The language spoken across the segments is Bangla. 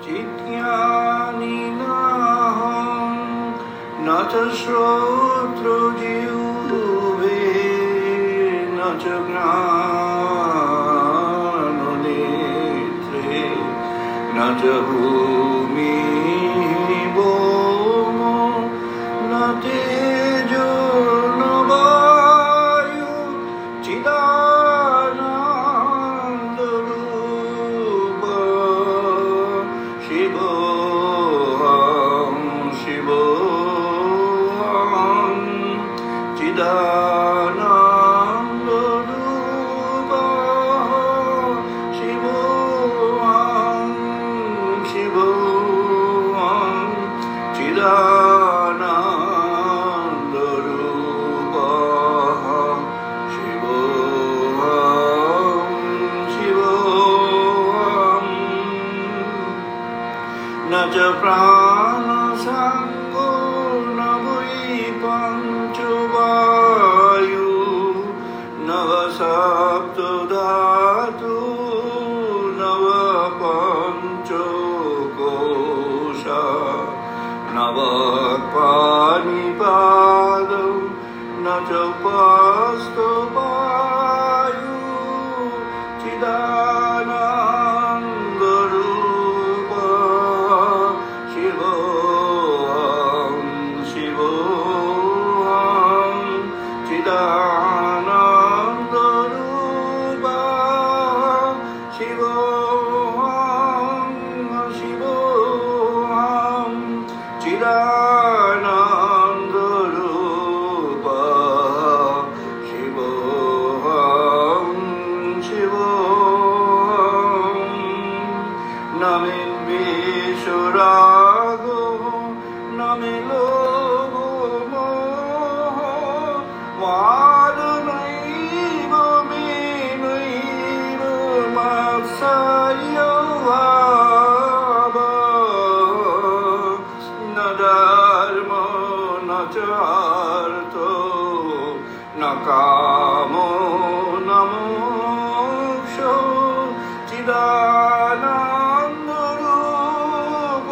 चित्यानि नाहं न च श्रोत्रजिह्वे न च घ्राणनेत्रे न च भूमिः भौमो न तेजो न वायु चिदानन्दरूप शिवोऽहं शिवोऽहं चिदानन्दरूप शिवोऽहं शिवोऽहं चिदानन्दरूप शिवोऽहं शिवोऽहं न च प्राणसङ्गो न वै पञ्चवायु न वा सप्तधातु न वा पञ्चकोशा न वा पाणिपादौ न च पास्तवायु चिदानन्दरूप शिवोऽहं शिवोऽहं चिदानन्दरूप शिवोऽहं शिवोऽहं चिदानन्दरूप शिवोऽहं शिवोऽहं न मे द्वेषरागो न मे लोभो मोहो वादनैव मे नैव मात्सर्यो भावः न धर्मो न च अर्थो न कामो न मोक्षो चिदानन्दरूप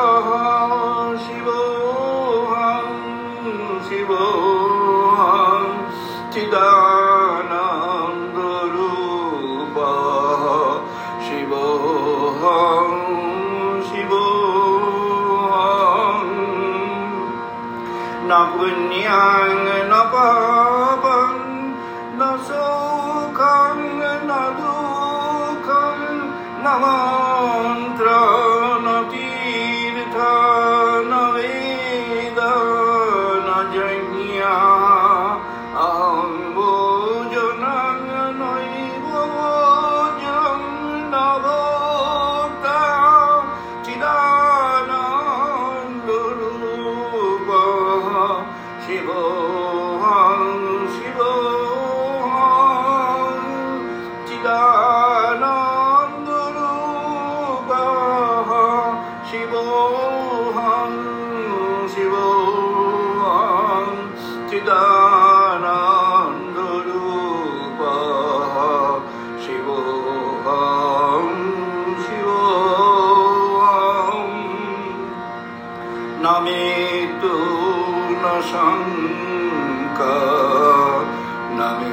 शिवोऽहं शिवोऽहं चिदानन्दरूप शिवोऽहं शिवोऽहं न पुण्यं न पापं न सुखं न दुःखं न मन्त्रं न तीर्थ न वेद न यज्ञः अहं भोजनं नैव भोजं न भोक्ता चिदानन्दरूप शिवोऽहं शिवोऽहं चिदानन्दरूप शिवोऽहं शिवोऽहं चिदानन्दरूप शिवोऽहं शिवोऽहं न मृत्यु न शङ्का न मे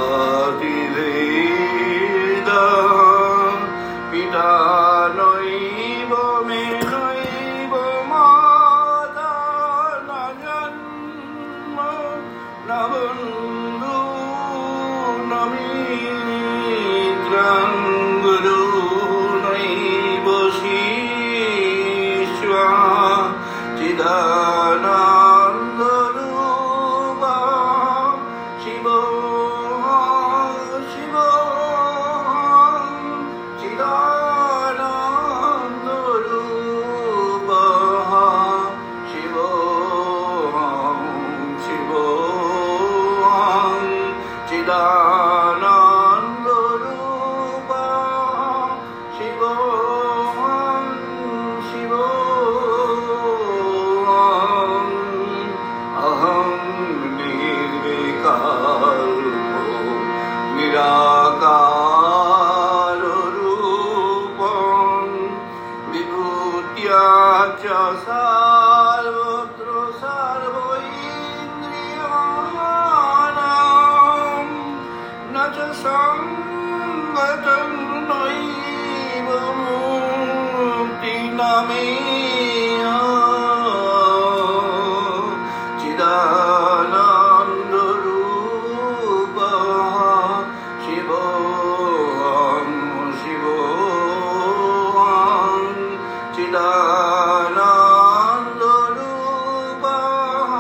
जातिभेदः पिता नैव मे नैव माता न जन्म न बन्धु न मित्रं गुरु नैव शिष्यः चिदानन्दरूप शिवोऽहं शिवोऽहं चिदानन्दरूप शिवोऽहं शिवोऽहं चिदानन्दरूप शिवोऽहं शिवोऽहं च सर्वत्र सर्वैन्द्रियाणां न च सङ्गतं नैव मुक्तिनामेय चिदानन्दरूपः शिवोऽहं शिवोऽहं चिदानन्दरूपः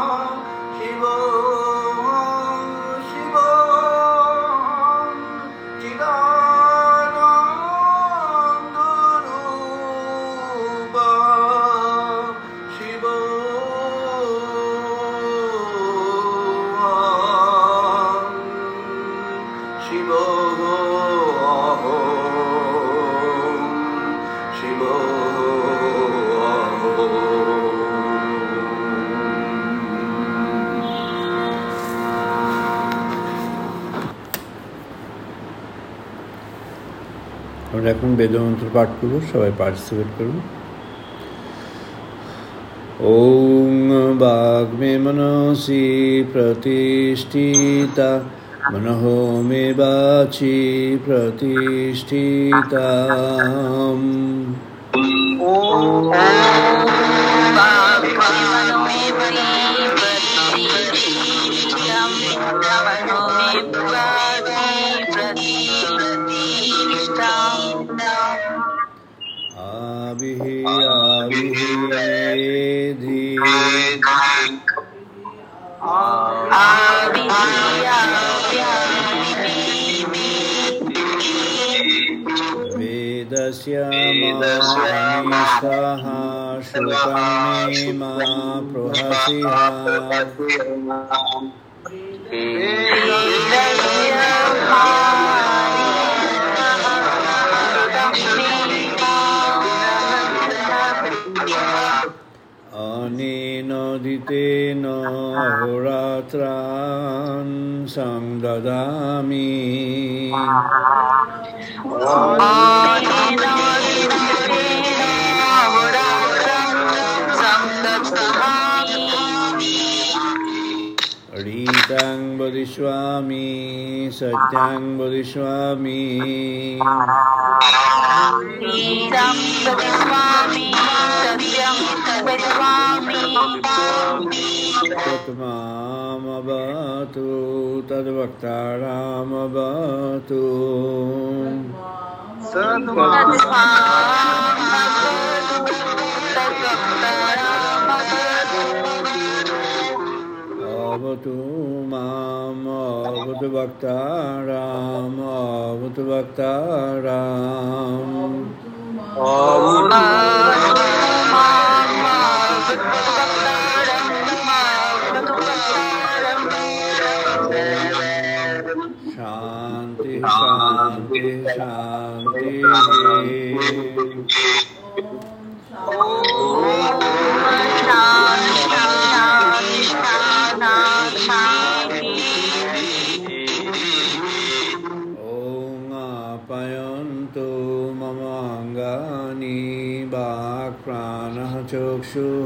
शिवोऽहं शिवोऽहं चिदानन्दरूपः আমরা এখন বেদমন্ত্র পাঠ করব, সবাই পার্টিসিপেট করুন। ওং বাগ্মে মনসি প্রতিষ্ঠিতা মনঃ মে বাচি প্রতিষ্ঠিতা। आविहि आविहि वेधि वेदस्य मानिष्ठः श्रुतं मे मा प्रहसिः अनेनोदितेन अहोरात्रान् संददामि। रीतां वदिष्यामि सत्यां वदिष्यामि। तत्मामवतु तद्वक्तारमवतु। अवतु माम् अवतु वक्तारम् अवतु वक्तारम्। शांति शांति शांति। ओम आप्यायन्तु मम अङ्गानि वाक्प्राणः चक्षुः।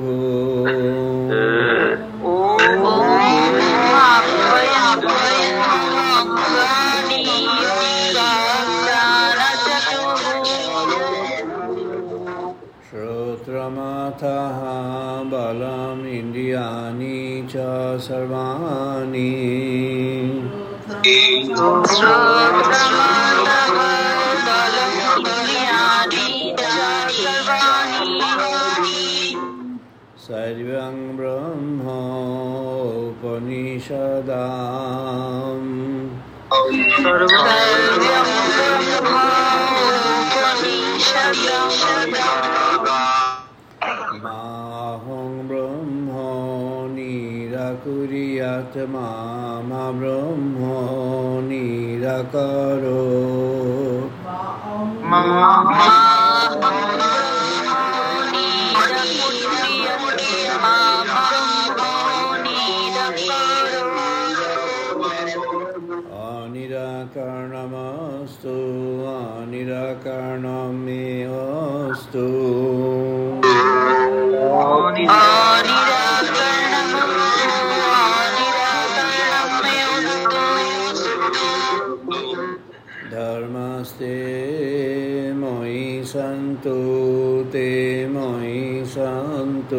श्रोत्रमाथः बलम् इन्द्रियाणि च सर्वाणि। सर्वं ब्रह्म उपनिषदाम्। माहं ब्रह्म निराकुर्यात् मा ब्रह्म निराकरोत्। अनिराकरणमस्तु अनिराकरणमेवस्तु। भवन्तु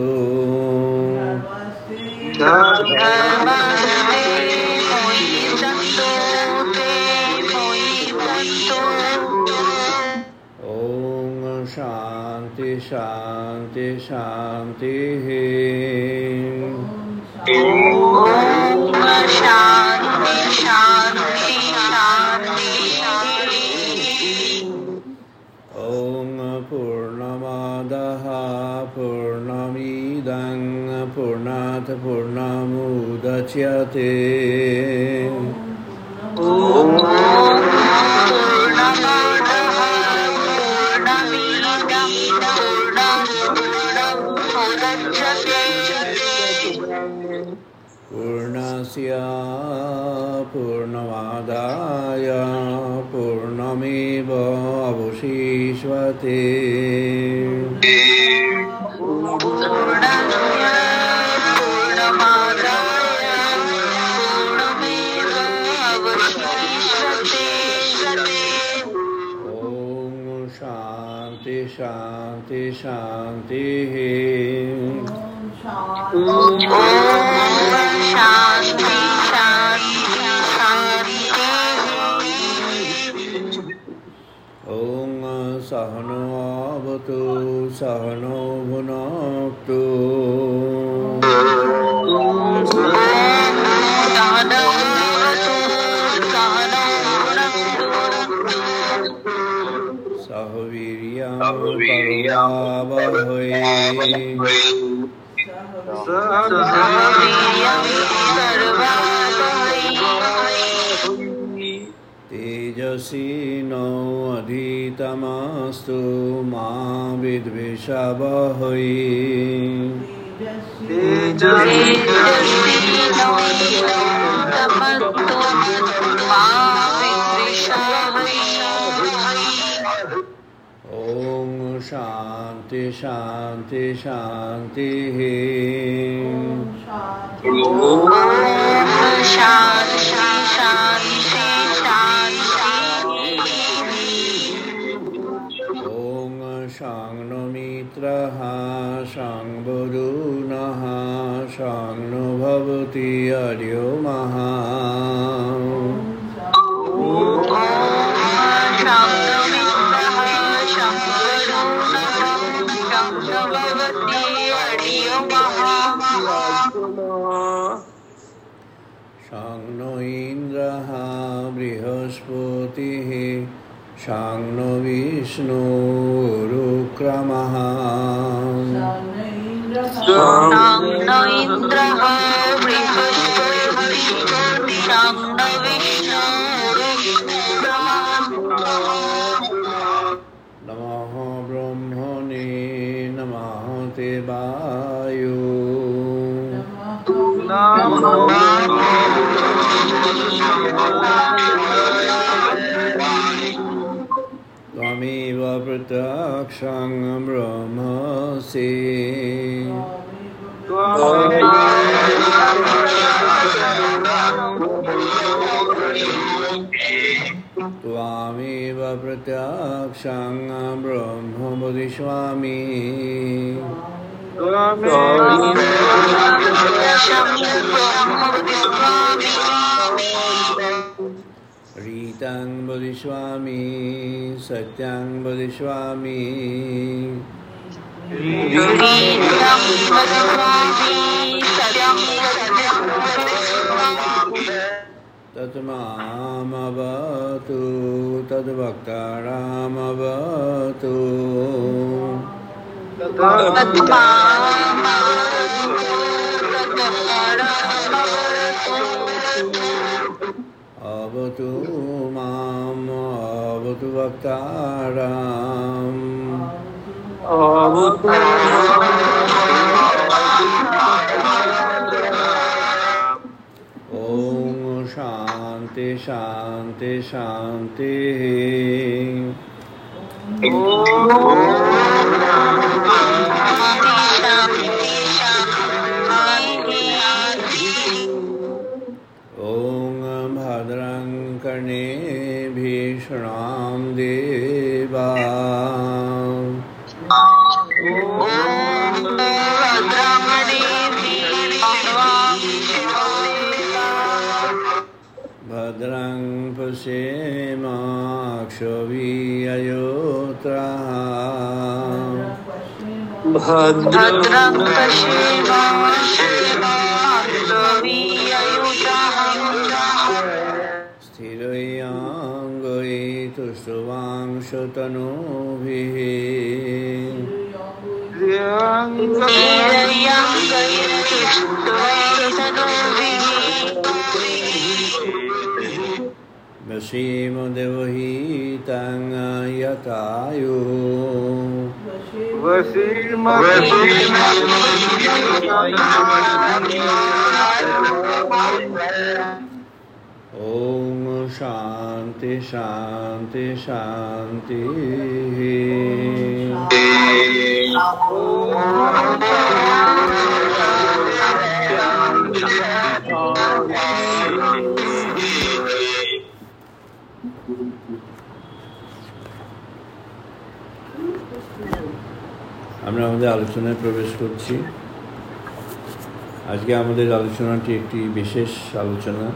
ॐ शान्ति शान्ति शान्तिः ॐ पूर्णमादः पूर्णमिदं पूर्णात् पूर्णमुदच्यते पूर्णस्य पूर्णमादाय पूर्णमेवावशिष्यते शांति शांति शांतिः ॐ सहनो भवतु सहनो भुनक्तु सह वीर्यं करवावहै तेजस्विनो अधितमस्तु मा विद्विषावहै ॐ शान्ति शान्ति शान्तिः ॐ शां नो मित्रः शां वरुणः शां नो भवति अर्यमः शां नो इन्द्रः बृहस्पतिः शां नो विष्णुरुक्रमः नमः ब्रह्मणे नमः देवाय त्वमेव प्रत्यक्षं ब्रह्मासि त्वमेव प्रत्यक्षं ब्रह्म वदिष्यामि रीतं वदिष्यामि सत्यं वदिष्यामि तत्मामवतु तद्वक्तारमवतु अवतु माम् अवतु वक्तारम् ॐ शान्ति शान्ति शान्तिः ॐ भद्रं कर्णेभिः शृणां देवा पश्येमाक्षभिर्यजोत्राः भद्रं पश्येमाक्षभिर्यजोत्राः स्थिरैयाङ्गैतुष्टुवांशतनूभिः वसीमदेवहितं यतायुः ॐ शान्ति शान्ति शान्तिः আমরা আমাদের আলোচনায় প্রবেশ করছি। আজকে আমাদের আলোচনাটি একটি বিশেষ আলোচনা,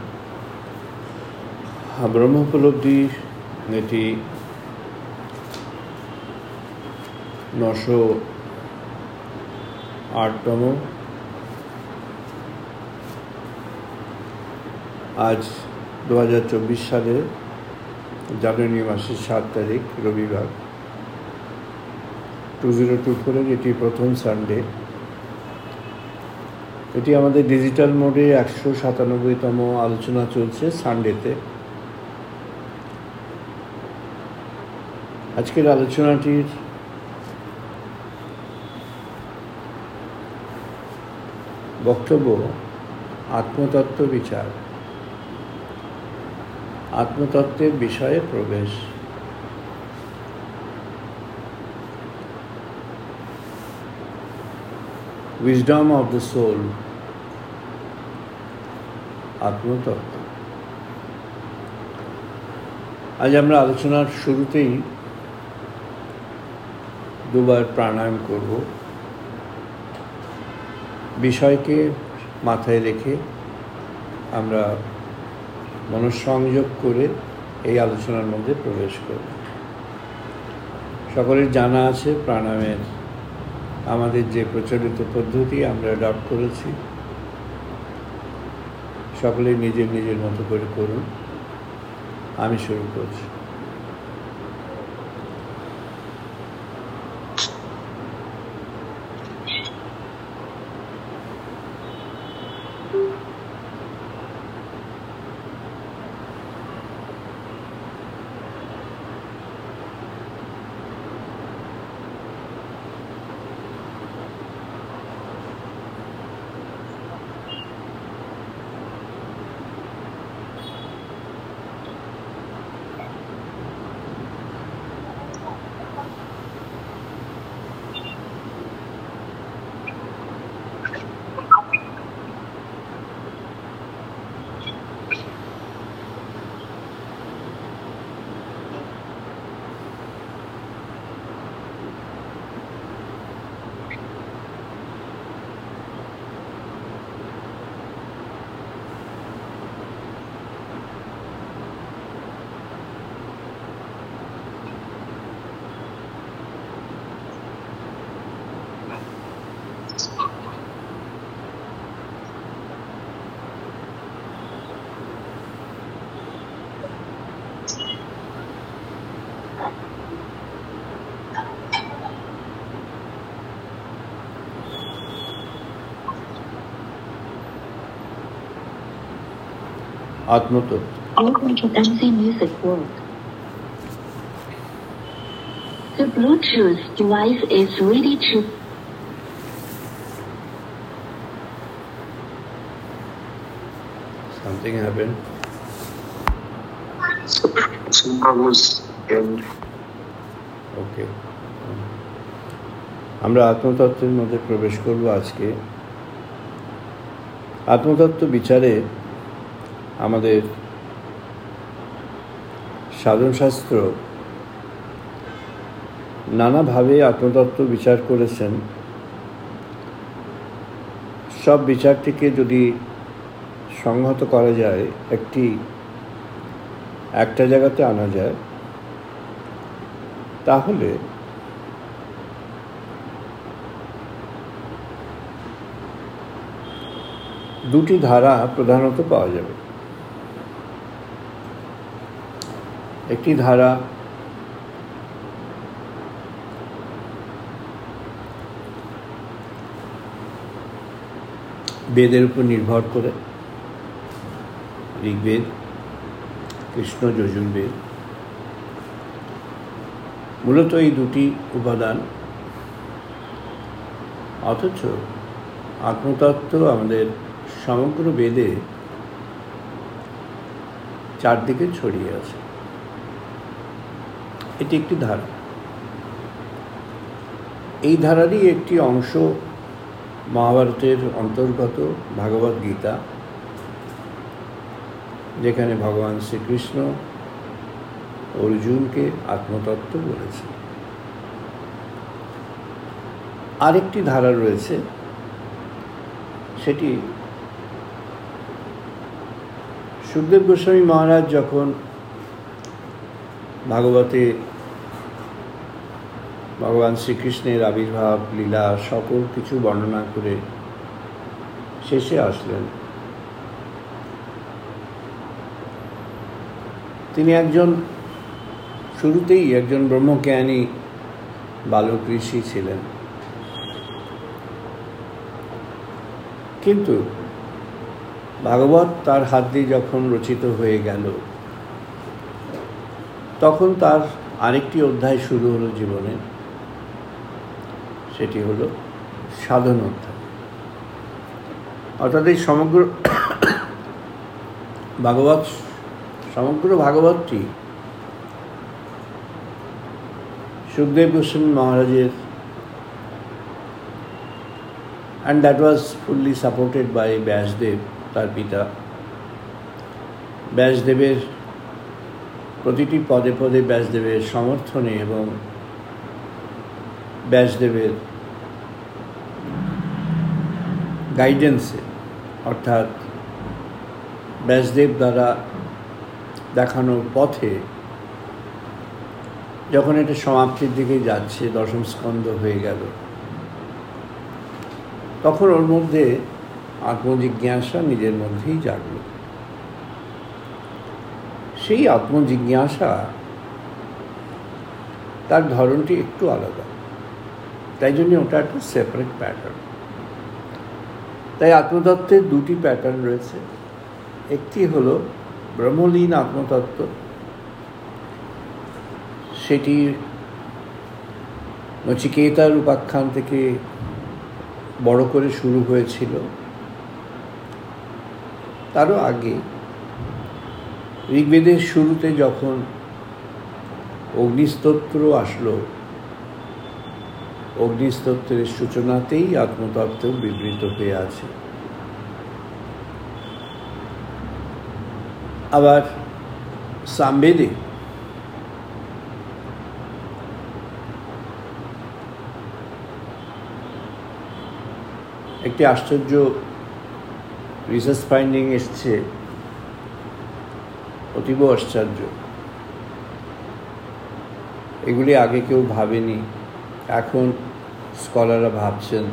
ব্রহ্ম উপলব্ধি। এটি 908তম। আজ 2024 সালের জানুয়ারি মাসের 7 তারিখ রবিবার, 2024 এটি প্রথম সানডে। এটি আমাদের ডিজিটাল মোডে 197তম আলোচনা চলছে সানডেতে। আজকের আলোচনাটির বক্তব্য আত্মতত্ত্ব বিচার, আত্মতত্ত্বের বিষয়ে প্রবেশ। উইজডম অফ দ্য সোল, আত্মতত্ত্ব। আজ আমরা আলোচনার শুরুতেই দুবার প্রাণায়াম করব। বিষয়কে মাথায় রেখে আমরা মনঃসংযোগ করে এই আলোচনার মধ্যে প্রবেশ করব। সকলের জানা আছে প্রাণায়ামের আমাদের যে প্রচলিত পদ্ধতি আমরা অ্যাডপ্ট করেছি। সকলেই নিজের নিজের মতো করে করুন। আমি শুরু করছি। আত্মতত্ত্ব। Welcome to MC Music World. The Bluetooth device is ready to. Something happened. Okay. আমরা আত্মতত্ত্বের মধ্যে প্রবেশ করব আজকে। আত্মতত্ত্ব বিচারে আমাদের সাধনশাস্ত্র নানাভাবে আত্মতত্ত্ব বিচার করেছেন। সব বিচারটিকে যদি সংহত করা যায় একটি একটা জায়গাতে আনা যায়, তাহলে দুটি ধারা প্রধানত পাওয়া যাবে। একটি ধারা বেদের উপর নির্ভর করে, ঋগ্বেদ, কৃষ্ণ যজুর্বেদ। মূলত এই দুটি উপাদান, অথচ আত্মতত্ত্ব আমাদের সমগ্র বেদে চারদিকে ছড়িয়ে আছে। এটি একটি ধারা। এই ধারারই একটি অংশ মহাভারতের অন্তর্গত ভাগবত গীতা, যেখানে ভগবান শ্রীকৃষ্ণ অর্জুনকে আত্মতত্ত্ব বলেছে। আরেকটি ধারা রয়েছে, সেটি সুখদেব গোস্বামী মহারাজ যখন ভাগবতে ভগবান শ্রীকৃষ্ণের আবির্ভাব, লীলা, সকল কিছু বর্ণনা করে শেষে আসলেন, তিনি শুরুতেই একজন ব্রহ্মজ্ঞানী বালক ঋষি ছিলেন। কিন্তু ভাগবত তার হাত দিয়ে যখন রচিত হয়ে গেল, তখন তার আরেকটি অধ্যায় শুরু হলো জীবনে, সেটি হলো সাধন অধ্যায়। অর্থাৎ এই সমগ্র ভাগবতটি সুখদেব গোস্বামী মহারাজের, and that was fully supported by Vyasdev, তার পিতা। ব্যাসদেবের প্রতিটি পদে পদে ব্যাসদেবের সমর্থনে এবং ব্যাসদেবের গাইডেন্সে, অর্থাৎ ব্যাসদেব দ্বারা দেখানোর পথে যখন এটা সমাপ্তির দিকে যাচ্ছে, দশম স্কন্ধ হয়ে গেল, তখন ওর মধ্যে আত্মজিজ্ঞাসা নিজের মধ্যেই জাগল। সেই আত্মজিজ্ঞাসা, তার ধরনটি একটু আলাদা, তাই জন্য ওটা একটা সেপারেট প্যাটার্ন। তাই আত্মতত্ত্বের দুটি প্যাটার্ন রয়েছে। একটি হলো ব্রহ্মলীন আত্মতত্ত্ব, সেটি নচিকেতার উপাখ্যান থেকে বড় করে শুরু হয়েছিল। তারও আগে ঋগ্বেদের শুরুতে যখন অগ্নিস্তোত্র আসলো, অগ্নিস্তোত্রের সূচনাতেই আত্মতত্ত্ব বিবৃত হয়ে আছে। আবার সামবেদে একটি আশ্চর্য রিসার্চ ফাইন্ডিং এসছে, অতীব আশ্চর্য। এগুলি আগে কেউ ভাবেনি, এখন স্কলাররা ভাবছেন।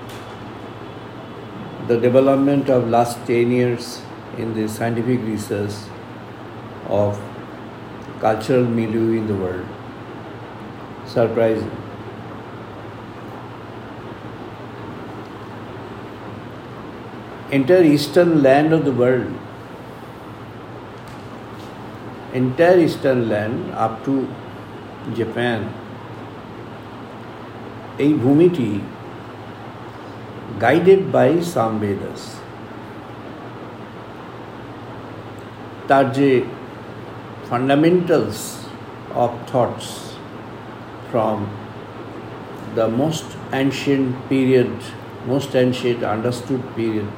The development of last 10 years in the scientific research of cultural milieu in the world. Surprising. Entire eastern land of the world, entire eastern land up to Japan, এই ভূমিটি guided by Samvedas। তার যে fundamentals of thoughts from the most ancient period, most ancient understood period,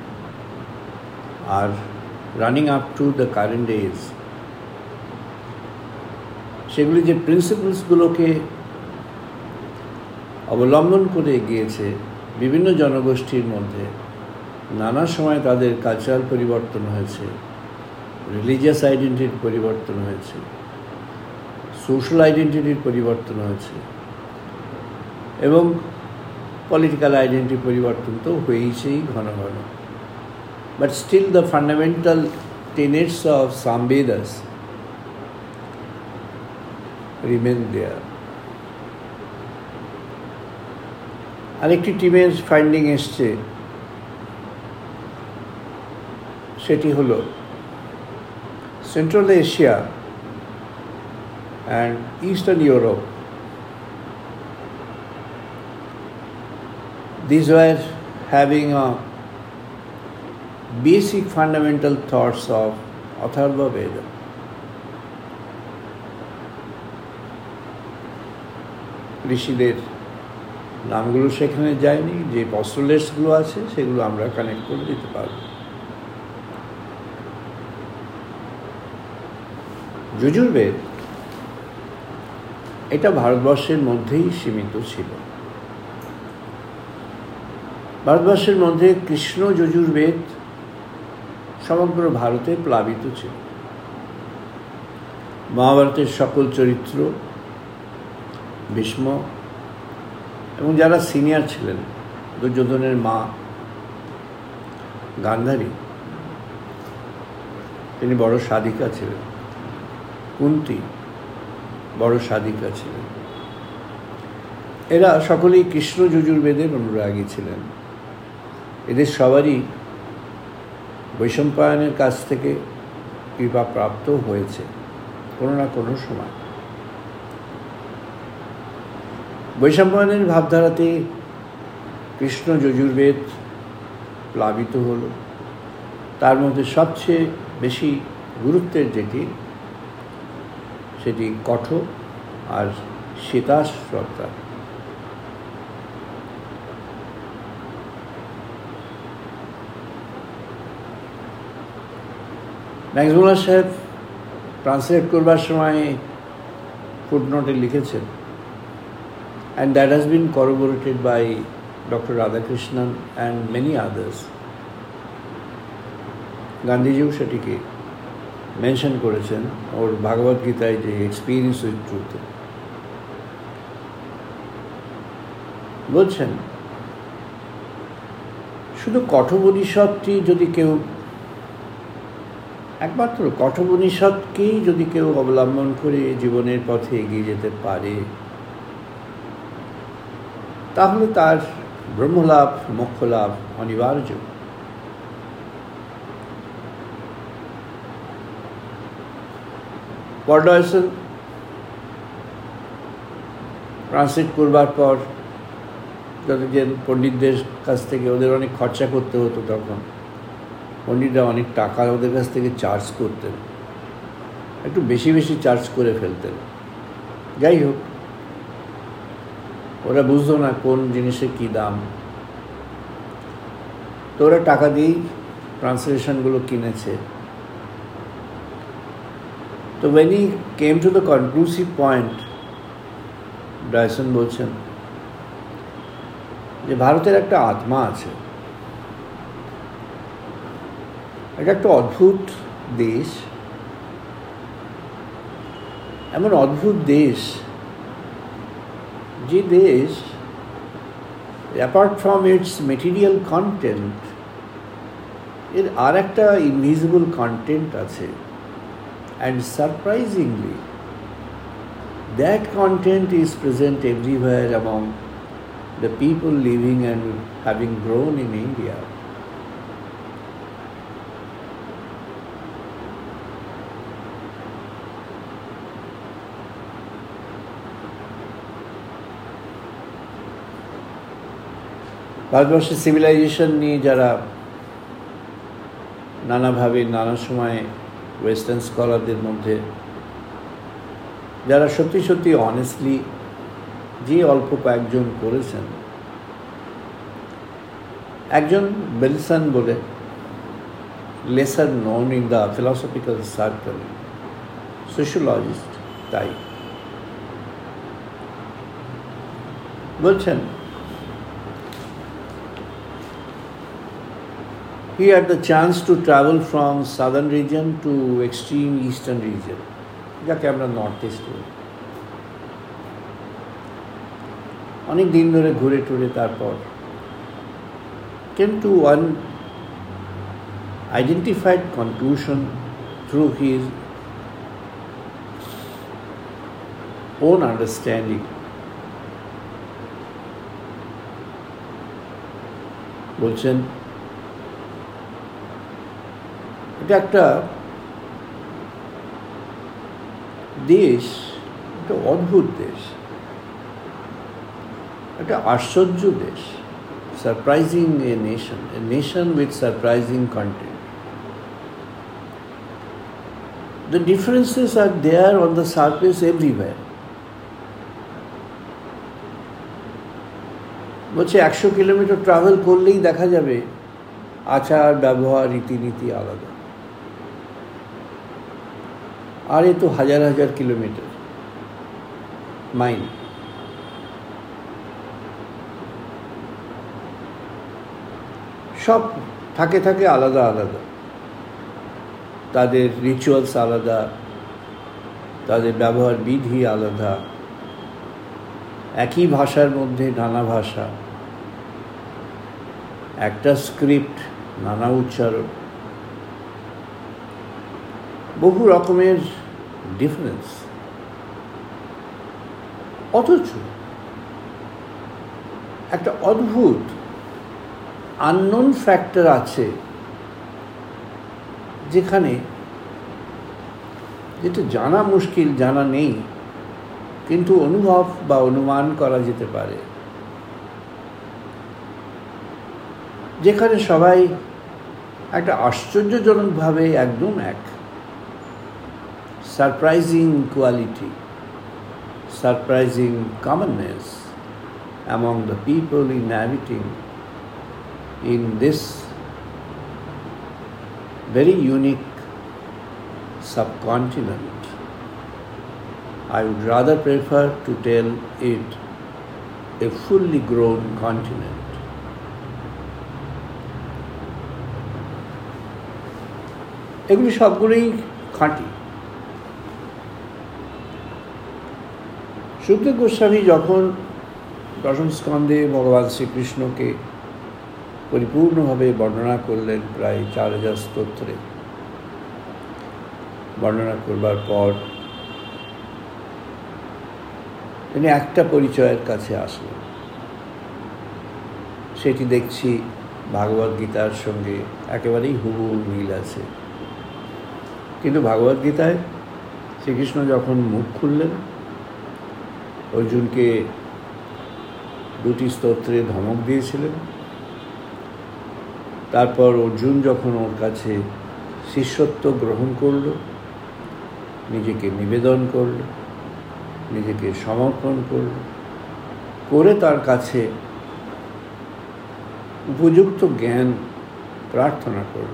are running up to the current days, সেগুলি যে প্রিন্সিপলসগুলোকে অবলম্বন করে গিয়েছে বিভিন্ন জনগোষ্ঠীর মধ্যে, নানা সময় তাদের কালচারাল পরিবর্তন হয়েছে, রিলিজিয়াস আইডেন্টিটির পরিবর্তন হয়েছে, সোশ্যাল আইডেন্টিটির পরিবর্তন হয়েছে, এবং পলিটিক্যাল আইডেন্টিটির পরিবর্তন তো হয়েছেই ঘন ঘন। But still the fundamental tenets of Samvedas remain there. আরেকটি টিমের ফাইন্ডিং এসছে, সেটি হলো Central Asia and Eastern Europe, these were having a basic fundamental thoughts of Atharva Veda. ঋষিদের নামগুলো সেখানে যায়নি, যে পস্টুলেটসগুলো আছে সেগুলো আমরা কানেক্ট করে দিতে পারব। যজুর্বেদ এটা ভারতবর্ষের মধ্যেই সীমিত ছিল। ভারতবর্ষের মধ্যে কৃষ্ণ যজুর্বেদ সমগ্র ভারতে প্লাবিত ছিল। মহাভারতের সকল চরিত্র, ভীষ্ম এবং যারা সিনিয়র ছিলেন, দুর্যোধনের মা গান্ধারী, তিনি বড় সাধিকা ছিলেন, কুন্তী বড় সাধিকা ছিলেন, এরা সকলেই কৃষ্ণ যজুর্বেদের অনুরাগী ছিলেন। এদের সবারই বৈশম্পায়নের কাছ থেকে কৃপা প্রাপ্ত হয়েছে কোনো না কোনো সময়। বৈশম্পায়নের ভাবধারাতে কৃষ্ণ যজুর্বেদ প্লাবিত হল। তার মধ্যে সবচেয়ে বেশি গুরুত্বের যেটি, সেটি কঠ আর শ্বেতাশ্রদ্ধা। ম্যাক্সমুলার সাহেব ট্রান্সলেট করবার সময় ফুটনোটে লিখেছেন, and that has been corroborated by Dr. Radhakrishnan and many others. গান্ধীজিও সেটিকে মেনশন করেছেন ওর ভাগবত গীতায়, যে এক্সপিরিয়েন্স উইথ ট্রুথ। বলছেন শুধু কঠোপনিষদটি যদি কেউ, একমাত্র কঠোপনিষদকেই যদি কেউ অবলম্বন করে জীবনের পথে এগিয়ে যেতে পারে, তাহলে তার ব্রহ্মলাভ, মোক্ষলাভ অনিবার্য। বর্ডার্সন ট্রান্সলেট করবার পর যতজন পণ্ডিতদের কাছ থেকে, ওদের অনেক খরচা করতে হতো, তখন পণ্ডিতরা অনেক টাকা ওদের কাছ থেকে চার্জ করতেন, একটু বেশি বেশি চার্জ করে ফেলতেন। যাই হোক, ওরা বুঝতো না কোন জিনিসের কী দাম, তো ওরা টাকা দিয়েই ট্রান্সলেশনগুলো কিনেছে। তো when he came to the conclusive point, Dyson বলছেন যে ভারতের একটা আত্মা আছে, এটা একটা অদ্ভুত দেশ, এমন অদ্ভুত দেশ যে দেশ apart from its material content, এর আর একটা ইনভিজিবল কন্টেন্ট আছে। And surprisingly, that content is present everywhere among the people living and having grown in India. ভারতবর্ষের সিভিলাইজেশন নিয়ে যারা নানাভাবে নানা সময় ওয়েস্টার্ন স্কলারদের মধ্যে যারা সত্যি সত্যি অনেস্টলি যে অল্প কয়েকজন করেছেন, একজন বেলসন বলে, lesser known in the philosophical circle, sociologist, তাই বলছেন he had the chance to travel from southern region to extreme eastern region, যাকে আমরা নর্থ ইস্ট বলি। অনেক দিন ধরে ঘুরে টুরে তারপর came to one identified conclusion through his own understanding. বলছেন এটা একটা দেশ, একটা অদ্ভুত দেশ, একটা আশ্চর্য দেশ, surprising a nation with surprising content. The differences are there on the surface everywhere. বলছে 100 কিলোমিটার ট্রাভেল করলেই দেখা যাবে আচার ব্যবহার রীতিনীতি আলাদা, আর এ তো হাজার হাজার কিলোমিটার মাইল। সব থাকে থাকে আলাদা আলাদা, তাদের রিচুয়ালস আলাদা, তাদের ব্যবহার বিধি আলাদা, একই ভাষার মধ্যে নানা ভাষা, একটা স্ক্রিপ্ট, নানা উচ্চারণ, বহু রকমের ডিফারেন্স। অথচ একটা অদ্ভুত আননোন ফ্যাক্টর আছে যেখানে, যেটা জানা মুশকিল, জানা নেই, কিন্তু অনুভব বা অনুমান করা যেতে পারে, যেখানে সবাই একটা আশ্চর্যজনকভাবে একদম এক। Surprising quality, surprising commonness among the people inhabiting in this very unique subcontinent. I would rather prefer to tell it a fully grown continent. এগুলি সবগুলোই খাঁটি। সুখদেব গোস্বামী যখন দশম স্কন্ধে ভগবান শ্রীকৃষ্ণকে পরিপূর্ণভাবে বর্ণনা করলেন, প্রায় 4000 স্তোত্রে বর্ণনা করবার পর তিনি একটা পরিচয়ের কাছে আসলেন। সেটি দেখছি ভাগবত গীতার সঙ্গে একেবারেই হুবহু মিল আছে। কিন্তু ভাগবত গীতায় শ্রীকৃষ্ণ যখন মুখ খুললেন, অর্জুনকে 2টি স্তোত্রে ধমক দিয়েছিলেন, তারপর অর্জুন যখন ওর কাছে শিষ্যত্ব গ্রহণ করল, নিজেকে নিবেদন করল, নিজেকে সমর্পণ করল, করে তার কাছে উপযুক্ত জ্ঞান প্রার্থনা করল,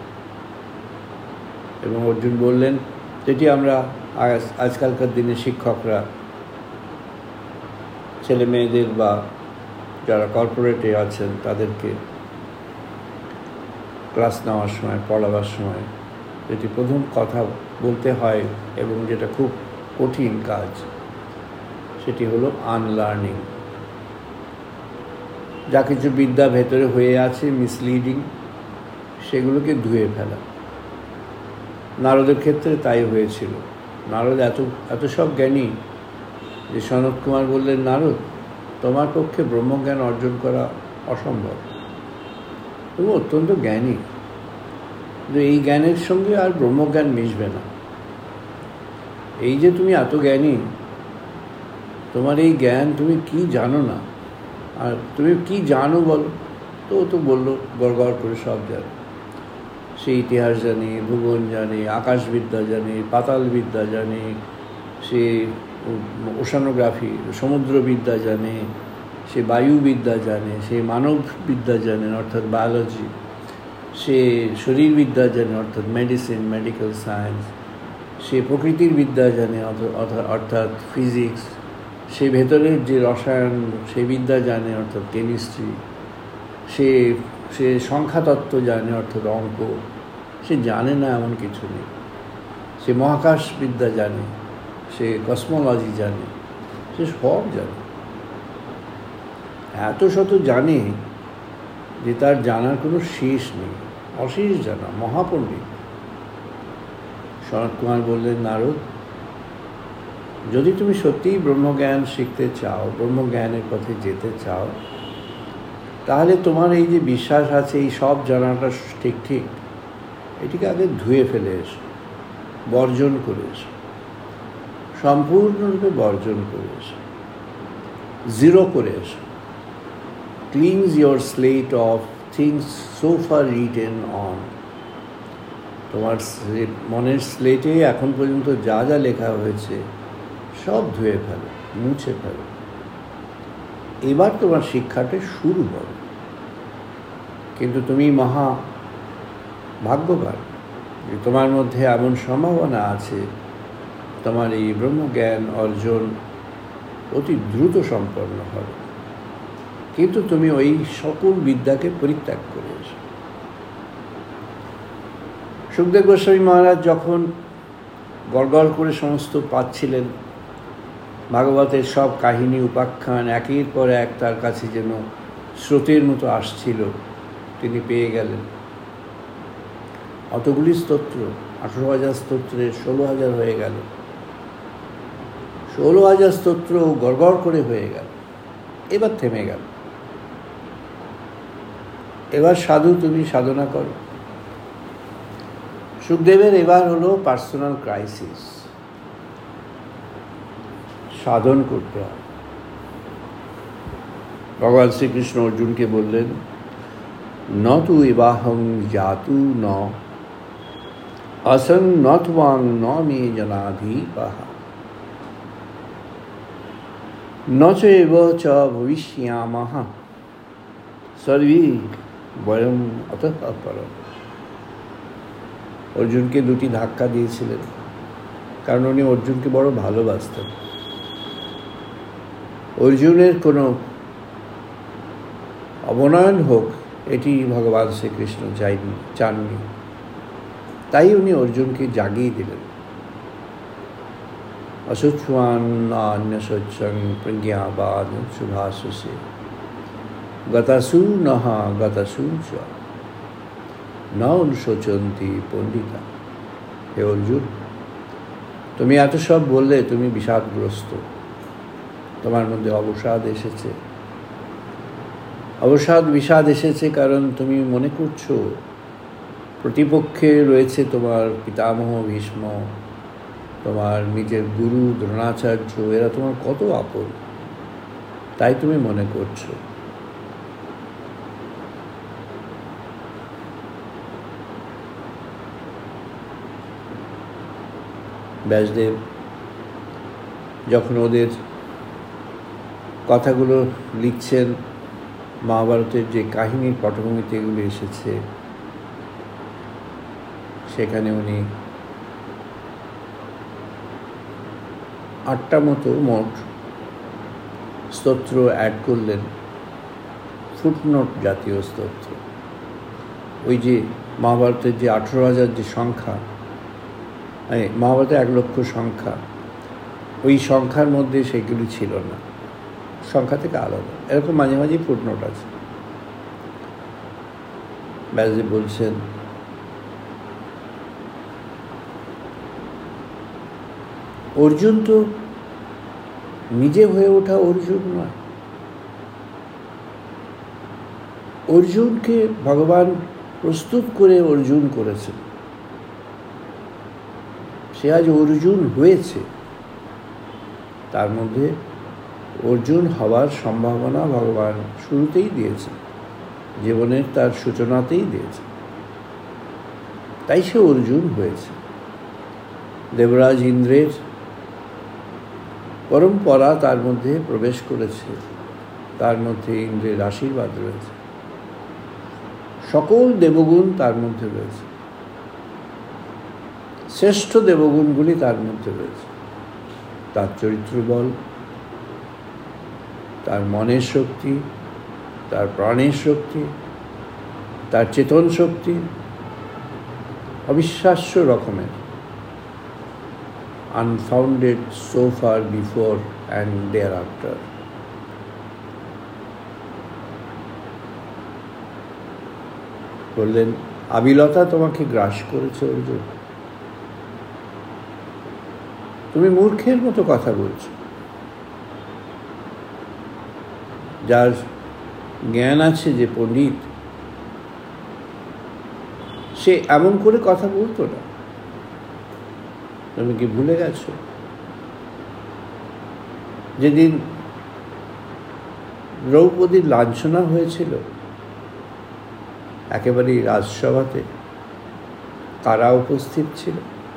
এবং অর্জুন বললেন, যেটি আমরা আজকালকার দিনে শিক্ষকরা ছেলে মেয়েদের বা যারা কর্পোরেটে আছেন তাদেরকে ক্লাস নেওয়ার সময়, পড়াবার সময় যেটি প্রথম কথা বলতে হয় এবং যেটা খুব কঠিন কাজ, সেটি হলো আনলার্নিং। যা কিছু বিদ্যা ভেতরে হয়ে আছে মিসলিডিং, সেগুলোকে ধুয়ে ফেলা। নারদের ক্ষেত্রে তাই হয়েছিল। নারদ এত সব জ্ঞানী যে সনত কুমার বললেন, নারদ, তোমার পক্ষে ব্রহ্মজ্ঞান অর্জন করা অসম্ভব, তুমি অত্যন্ত জ্ঞানী, কিন্তু এই জ্ঞানের সঙ্গে আর ব্রহ্মজ্ঞান মিশবে না। এই যে তুমি এত জ্ঞানী, তোমার এই জ্ঞান তুমি কি জানো না, আর তুমি কি জানো বলো? তো ও তো বললো গড়গড় করে সব জানে। সে ইতিহাস জানে, ভূগোল জানে, আকাশবিদ্যা জানে, পাতালবিদ্যা জানে, সে ওশানোগ্রাফি সমুদ্রবিদ্যা জানে, সে বায়ুবিদ্যা জানে, সে মানববিদ্যা জানে অর্থাৎ বায়োলজি, সে শরীরবিদ্যা জানে অর্থাৎ মেডিসিন, মেডিকেল সায়েন্স, সে প্রকৃতির বিদ্যা জানে অর্থাৎ ফিজিক্স, সে ভেতরের যে রসায়ন সেই বিদ্যা জানে অর্থাৎ কেমিস্ট্রি, সে সে সংখ্যাতত্ত্ব জানে, অর্থাৎ অঙ্ক। সে জানে না এমন কিছু নেই। সে মহাকাশবিদ্যা জানে, সে কসমোলজি জানে, সে সব জানে। এত শত জানে যে তার জানার কোনো শেষ নেই, অশেষ জানা, মহাপণ্ডিত। সনত কুমার বললেন, নারদ, যদি তুমি সত্যিই ব্রহ্মজ্ঞান শিখতে চাও, ব্রহ্মজ্ঞানের পথে যেতে চাও, তাহলে তোমার এই যে বিশ্বাস আছে এই সব জানাটা ঠিক ঠিক, এটিকে আগে ধুয়ে ফেলে এসো, বর্জন করে এসো, সম্পূর্ণরূপে বর্জন করে এসো, জিরো করে এসো। Cleanse your slate of things so far written on. তোমার মনের স্লেটে এখন পর্যন্ত যা যা লেখা হয়েছে সব ধুয়ে ফেলো, মুছে ফেলো। এবার তোমার শিক্ষাটা শুরু করো। কিন্তু তুমি মহা ভাগ্যবান যে তোমার মধ্যে এমন সম্ভাবনা আছে, তোমার এই ব্রহ্মজ্ঞান অর্জন অতি দ্রুত সম্পন্ন হবে। কিন্তু তুমি ওই সকল বিদ্যাকে পরিত্যাগ করে এসো। সুখদেব গোস্বামী মহারাজ যখন গড়গড় করে সমস্ত পাচ্ছিলেন, ভাগবতের সব কাহিনী উপাখ্যান একের পর এক তার কাছে যেন স্রোতের মতো আসছিল, তিনি পেয়ে গেলেন। অতগুলি স্তোত্র, 18,000 স্তোত্রে 16,000 হয়ে গেল। 16,000 স্তোত্র গড়গড় করে হয়ে গেল। এবার থেমে গেল। এবার সাধু তুমি সাধনা করো। সুখদেবের এবার হলো পার্সোনাল ক্রাইসিস, সাধন করতে হবে। ভগবান শ্রীকৃষ্ণ অর্জুনকে বললেন, ন তু এবাহং জাতু ন আসং নথবাং ন মে জনাধিপাহা ন চ এব চ ভবিষ্যামহ সর্বী বয়ম অতঃ পরম। অর্জুনকে দুটি ধাক্কা দিয়েছিলেন, কারণ উনি অর্জুনকে বড় ভালোবাসতেন। অর্জুনের কোনো অবনয়ন হোক এটি ভগবান শ্রীকৃষ্ণ চাননি, তাই উনি অর্জুনকে জাগিয়ে দিলেন। অসুচ্ছ্বান্যসচ্ছং প্রজ্ঞাবাদ শুভাশুষে গতাসু নহ গতাসু চ ন অনুশোচন্তি পণ্ডিতা। হে অর্জুন, তুমি এত সব বললে, তুমি বিষাদগ্রস্ত, তোমার মধ্যে অবসাদ এসেছে। বিষাদ এসেছে কারণ তুমি মনে করছো প্রতিপক্ষে রয়েছে তোমার পিতামহ ভীষ্ম, তোমার নিজের গুরু দ্রোণাচার্য, এরা তোমার কত আপন, তাই তুমি মনে করছো। ব্যাসদেব যখন ওদের কথাগুলো লিখছেন, মহাভারতের যে কাহিনীর পটভূমিতে এগুলো এসেছে, সেখানে উনি 8টা মতো মোট স্তোত্র অ্যাড করলেন, ফুটনোট জাতীয় স্তোত্র। ওই যে মহাভারতের যে 18,000 যে সংখ্যা, মহাভারতে 1 লক্ষ সংখ্যা, ওই সংখ্যার মধ্যে সেগুলি ছিল না, সংখ্যা থেকে আলাদা। এরকম মাঝে মাঝে ফুটনোট আছে। ব্যাসদেব বলছেন, অর্জুন তো নিজে হয়ে ওঠা অর্জুন নয়। অর্জুনকে ভগবান প্রস্তুত করে অর্জুন করেছেন। সে আজ অর্জুন হয়েছে। তার মধ্যে অর্জুন হওয়ার সম্ভাবনা ভগবান শুরুতেই দিয়েছে, জীবনের তার সূচনাতেই দিয়েছে, তাই সে অর্জুন হয়েছে। দেবরাজ ইন্দ্রের পরম্পরা তার মধ্যে প্রবেশ করেছে, তার মধ্যে ইন্দ্রের আশীর্বাদ রয়েছে, সকল দেবগুণ তার মধ্যে রয়েছে, শ্রেষ্ঠ দেবগুণগুলি তার মধ্যে রয়েছে। তার চরিত্র বল, তার মনের শক্তি, তার প্রাণের শক্তি, তার চেতন শক্তি অবিশ্বাস্য রকমের, unfounded so far before and thereafter. বললেন, আবিলতা তোমাকে গ্রাস করেছে অর্জুন, তুমি মূর্খের মতো কথা বলছো। যার জ্ঞান আছে, যে পণ্ডিত, সে এমন করে কথা বলতো না। তুমি কি ভুলে গেছো যেদিন দ্রৌপদীর লাঞ্ছনা হয়েছিল একেবারেই রাজসভাতে, কারা উপস্থিত ছিল?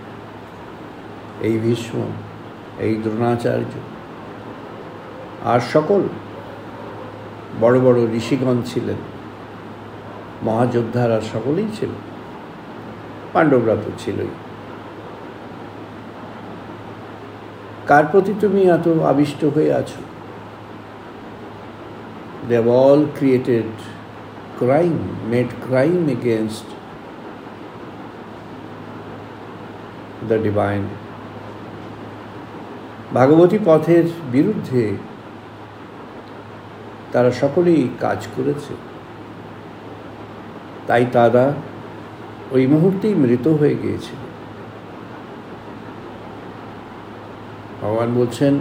এই ভীষ্ম, এই দ্রোণাচার্য, আর সকল বড় বড় ঋষিগণ ছিলেন, মহাযোদ্ধারা সকলেই ছিল, পাণ্ডবরা তো ছিলই। কার প্রতি তুমি এত আবিষ্ট হয়ে আছো? They have all created crime, made crime against the divine. ভাগবতী পথের বিরুদ্ধে তারা সকলেই কাজ করেছে, তাই তারা ওই মুহূর্তেই মৃত হয়ে গিয়েছিল। ভগবান বলছেন,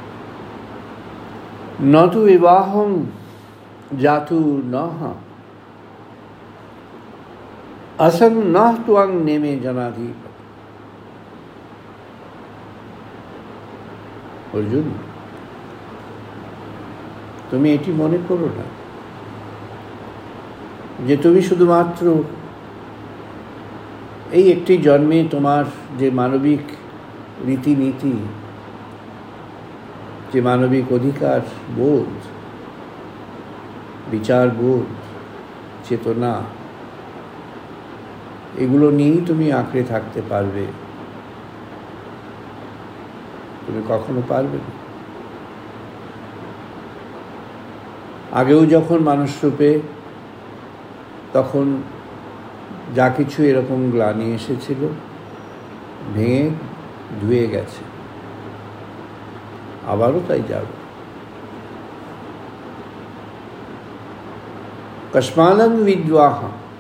নতু বিবাহং জাতু নহ আসং নহ ত্বং নেমে জনাধিপ। অর্জুন, তুমি এটি মনে করো না যে তুমি শুধুমাত্র এই একটি জন্মে তোমার যে মানবিক রীতিনীতি, যে মানবিক অধিকার বোধ, বিচার বোধ, চেতনা, এগুলো নিয়েই তুমি আঁকড়ে থাকতে পারবে। তুমি কখনো পারবে না। আগেও যখন মানুষ রূপে, তখন যা কিছু এরকম গ্লানি এসেছিল ভেঙে ধুয়ে গেছে, আবারও তাই যাবে। কস্মালং বিদ্বাহ,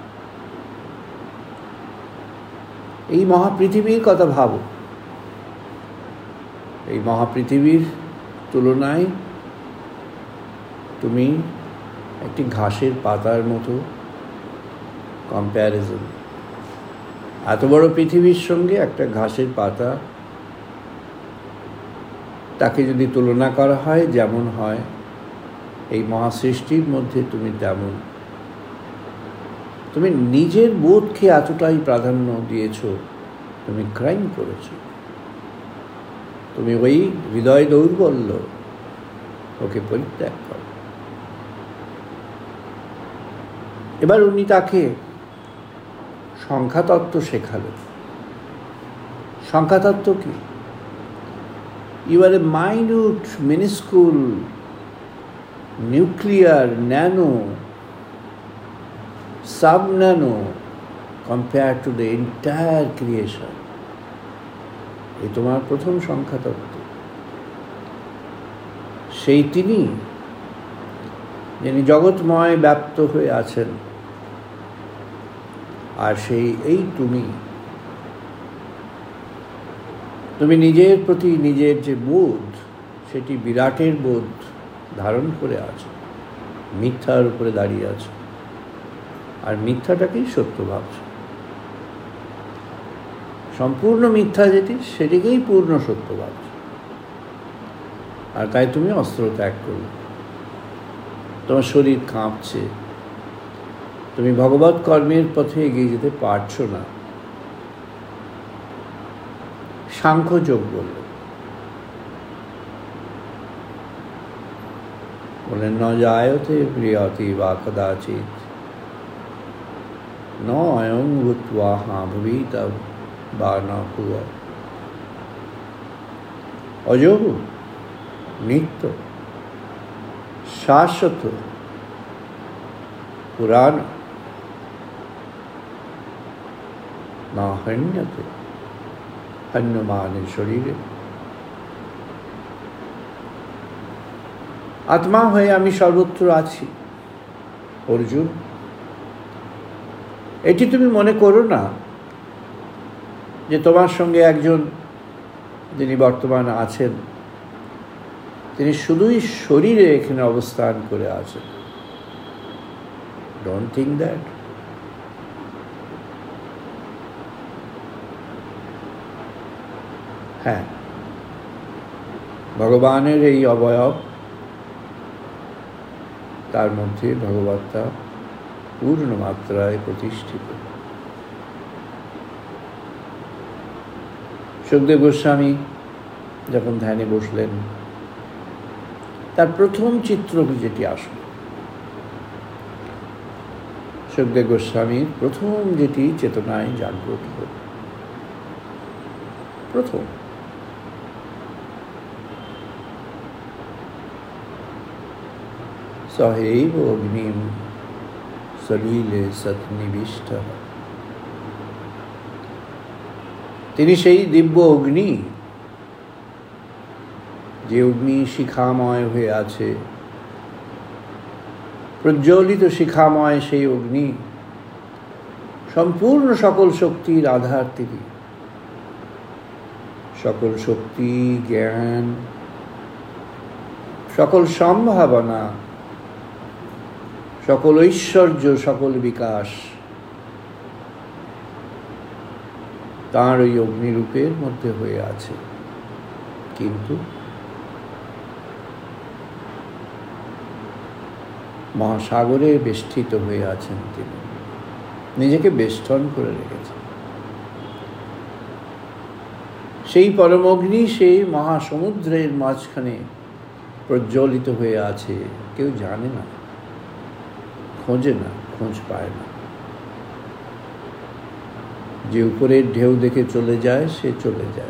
এই মহাপৃথিবীর কথা ভাবো। এই মহাপৃথিবীর তুলনায় তুমি একটি ঘাসের পাতার মতো কম্প্যারিজন। এত বড় পৃথিবীর সঙ্গে একটা ঘাসের পাতা, তাকে যদি তুলনা করা হয় যেমন হয়, এই মহাসৃষ্টির মধ্যে তুমি তেমন। তুমি নিজের বোধকে এতটাই প্রাধান্য দিয়েছ, তুমি ক্রাইম করেছ। তুমি ওই হৃদয় দৌর্বল্য, ওকে পরিত্যাগ করো। এবার উনি তাকে সংখ্যাতত্ত্ব শেখালেন। সংখ্যাতত্ত্ব কি? You are a minute, minuscule, nuclear, nano, sub-nano compared to the entire creation. এই তোমার প্রথম সংখ্যাতত্ত্ব। সেই তিনি যিনি জগৎময় ব্যাপ্ত হয়ে আছেন, আর সেই এই তুমি নিজের প্রতি নিজের যে বোধ, সেটি বিরাটের বোধ ধারণ করে আছো, মিথ্যার উপরে দাঁড়িয়ে আছো, আর মিথ্যাটাকেই সত্য ভাবছো। সম্পূর্ণ মিথ্যা যেটি, সেটিকেই পূর্ণ সত্য ভাবছো। আর তাই তুমি অস্ত্র ত্যাগ করলে, তোমার শরীর কাঁপছে, তুমি ভগবৎ কর্মের পথে এগিয়ে যেতে পারছো না। সাংখ্যযোগ বললেন, ন জায়তে প্রিয়তি বা কদাচিৎ ন অয়ং ভূত্বা ভবিত বা ন ভুয়া। অযোগ, নিত্য, শাশ্বত, পুরাণ না হন্যতে হন্যমানের শরীরে। আত্মা হয়ে আমি সর্বত্র আছি অর্জুন। এটি তুমি মনে করো না যে তোমার সঙ্গে একজন যিনি বর্তমানে আছেন তিনি শুধুই শরীরে এখানে অবস্থান করে আছেন। Don't think that. হ্যাঁ, ভগবানের এই অবয়ব, তার মধ্যে ভগবত্তা পূর্ণ মাত্রায় প্রতিষ্ঠিত। সুখদেব গোস্বামী যখন ধ্যানে বসলেন, তার প্রথম চিত্র যেটি আসলো, সুখদেব গোস্বামীর প্রথম যেটি চেতনায় জাগ্রত হল, প্রথম সহৈব অগ্নিম সলিলে সৎনিবিষ্ট। তিনি সেই দিব্য অগ্নি, যে অগ্নি শিখাময় হয়ে আছে, প্রজ্বলিত শিখাময় সেই অগ্নি, সম্পূর্ণ সকল শক্তির আধার তিনি। সকল শক্তি, জ্ঞান, সকল সম্ভাবনা, সকল ঐশ্বর্য, সকল বিকাশ তাঁর ওই অগ্নিরূপের মধ্যে হয়ে আছে। কিন্তু মহাসাগরে বেষ্টিত হয়ে আছেন তিনি, নিজেকে বেষ্টন করে রেখেছেন। সেই পরমগ্নি সেই মহাসমুদ্রের মাঝখানে প্রজ্বলিত হয়ে আছে, কেউ জানে না, খোঁজে না, খোঁজ পায় না। যে উপরের ঢেউ দেখে চলে যায় সে চলে যায়,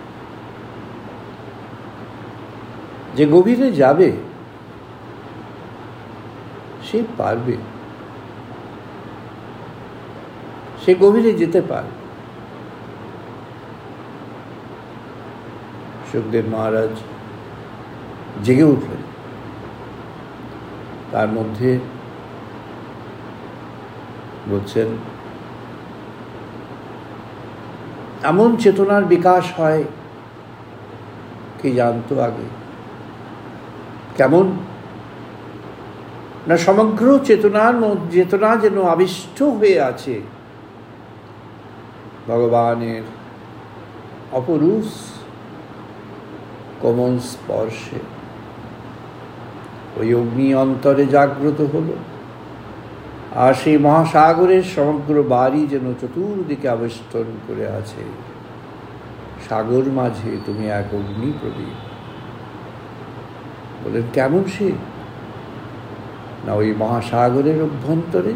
যে গভীরে যাবে সে পারবে, সে গভীরে যেতে পারে। সুখদেব মহারাজ জেগে উঠলেন। তার মধ্যে বলছেন, এমন চেতনার বিকাশ হয় কি জানতো আগে? কেমন না, সমগ্র চেতনা যেন আবিষ্ট হয়ে আছে ভগবানের অপরূপ কোমল স্পর্শে। ওই অগ্নি অন্তরে জাগ্রত হলো, আর সেই মহাসাগরের সমগ্র বাড়ি যেন চতুর্দিকে আবেষ্টন করে আছে। সাগর মাঝে তুমি এক অগ্নি প্রদীপ। বলেন কেমন সে? না, ওই মহাসাগরের অভ্যন্তরে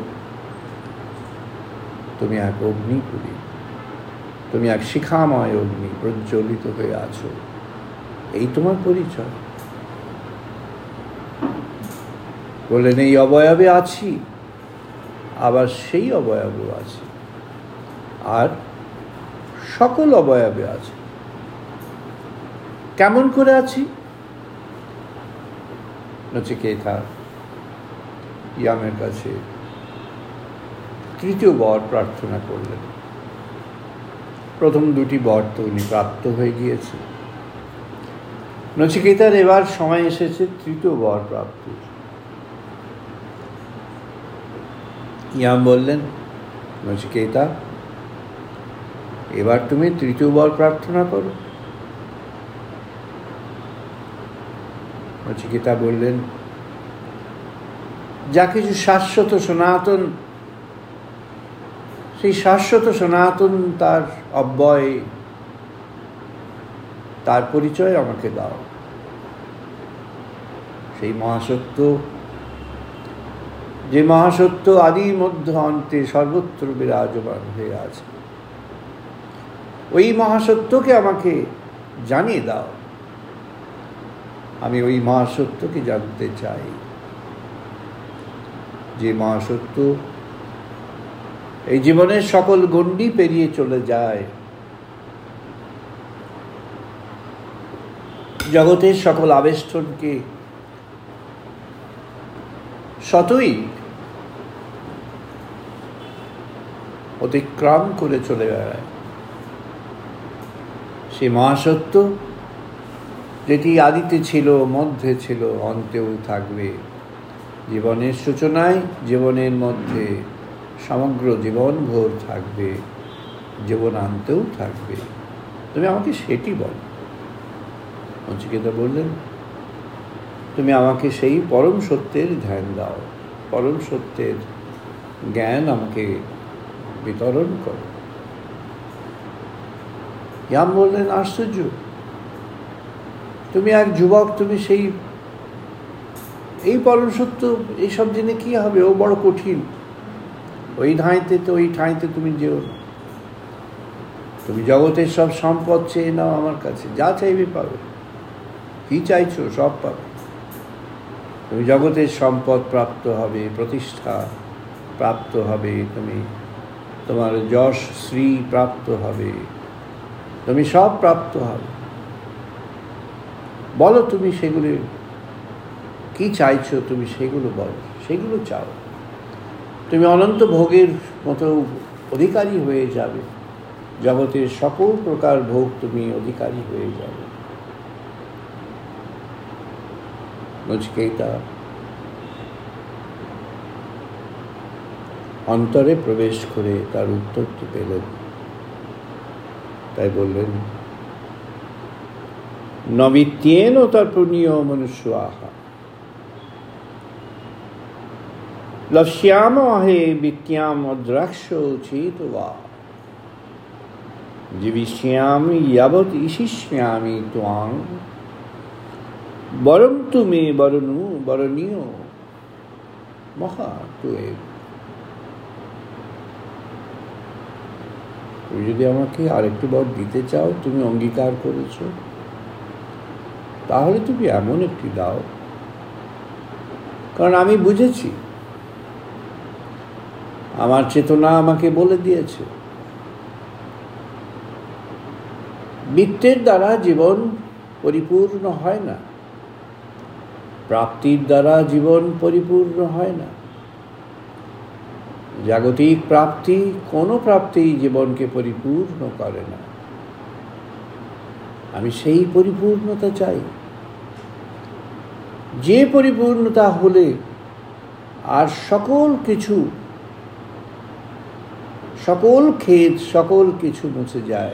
তুমি এক অগ্নি প্রদীপ, তুমি এক শিখাময় অগ্নি প্রজ্বলিত হয়ে আছো। এই তোমার পরিচয়। বললেন এই অবয়বে আছি, আবার সেই অবয়বও আছে, আর সকল অবয়বে আছে। কেমন করে আছি? নচিকেতা ইয়ামের কাছে তৃতীয় বর প্রার্থনা করলেন। প্রথম দুটি বর তো উনি প্রাপ্ত হয়ে গিয়েছে। নচিকেতার এবার সময় এসেছে তৃতীয় বর প্রাপ্তির। ইয়াম বললেন, নচিকেতা এবার তুমি তৃতীয় বর প্রার্থনা করো। নচিকেতা বললেন, যা কিছু শাশ্বত সনাতন, সেই শাশ্বত সনাতন তার অব্যয়, তার পরিচয় আমাকে দাও। সেই মহাসত্য, যে মহাসত্য আদি মধ্য অন্তে সর্বত্র বিরাজমান হয়ে আছে, ওই মহাসত্যকে আমাকে জানিয়ে দাও। আমি ওই মহাসত্যকে জানতে চাই। যে মহাসত্য এই জীবনের সকল গণ্ডি পেরিয়ে চলে যায়, জগতের সকল আবেষ্টনকে সতই অতিক্রম করে চলে বেড়ায়, সে মহাসত্য যেটি আদিতে ছিল, মধ্যে ছিল, অন্তেও থাকবে, জীবনের সূচনায়, জীবনের মধ্যে, সমগ্র জীবন ভোর থাকবে, জীবনান্তেও থাকবে। তুমি আমাকে সেটি বলো। নচিকেতা বললেন, তুমি আমাকে সেই পরম সত্যের ধ্যান দাও, পরম সত্যের জ্ঞান আমাকে বিতরণ করো। ইয়াম বললেন, আশ্চর্য, তুমি এক যুবক, তুমি এই পরম সত্য এইসব জেনে কি হবে? ও বড় কঠিন, ওই ঠাঁইতে তুমি যেও না। তুমি জগতের সব সম্পদ চেয়ে নাও আমার কাছে, যা চাইবে পাবে। কি চাইছো? সব পাবে। তুমি জগতের সম্পদ প্রাপ্ত হবে, প্রতিষ্ঠা প্রাপ্ত হবে, তোমার যশ শ্রী প্রাপ্ত হবে, তুমি সব প্রাপ্ত হবে। বলো তুমি সেগুলি কি চাইছো, তুমি সেগুলো বলো, সেগুলো চাও। তুমি অনন্ত ভোগের মতো অধিকারী হয়ে যাবে, জগতের সকল প্রকার ভোগ তুমি অধিকারী হয়ে যাবে। নচিকেতা অন্তরে প্রবেশ করে তার উত্তরটি পেলেন, তাই বললেন, নবিত্যেন তর্পণীয় মনুষ্য আহা লক্ষ্যাম হে বিত্যাম অদ্রাক্ষ চেত বা জীবিষ্যামি যাবৎ ইশিষ্যামি ত্বাং বরং তুমি বরণীয় মহা তুয়ে। তুমি যদি আমাকে আরেকটু বর দিতে চাও, তুমি অঙ্গীকার করেছ, তাহলে তুমি এমন একটি দাও। কারণ আমি বুঝেছি, আমার চেতনা আমাকে বলে দিয়েছে, বিত্তের দ্বারা জীবন পরিপূর্ণ হয় না, প্রাপ্তির দ্বারা জীবন পরিপূর্ণ হয় না। জাগতিক প্রাপ্তি, কোনো প্রাপ্তি জীবনকে পরিপূর্ণ করে না। আমি সেই পরিপূর্ণতা চাই, যে পরিপূর্ণতা হলে আর সকল খেদ, সকল কিছু মুছে যায়।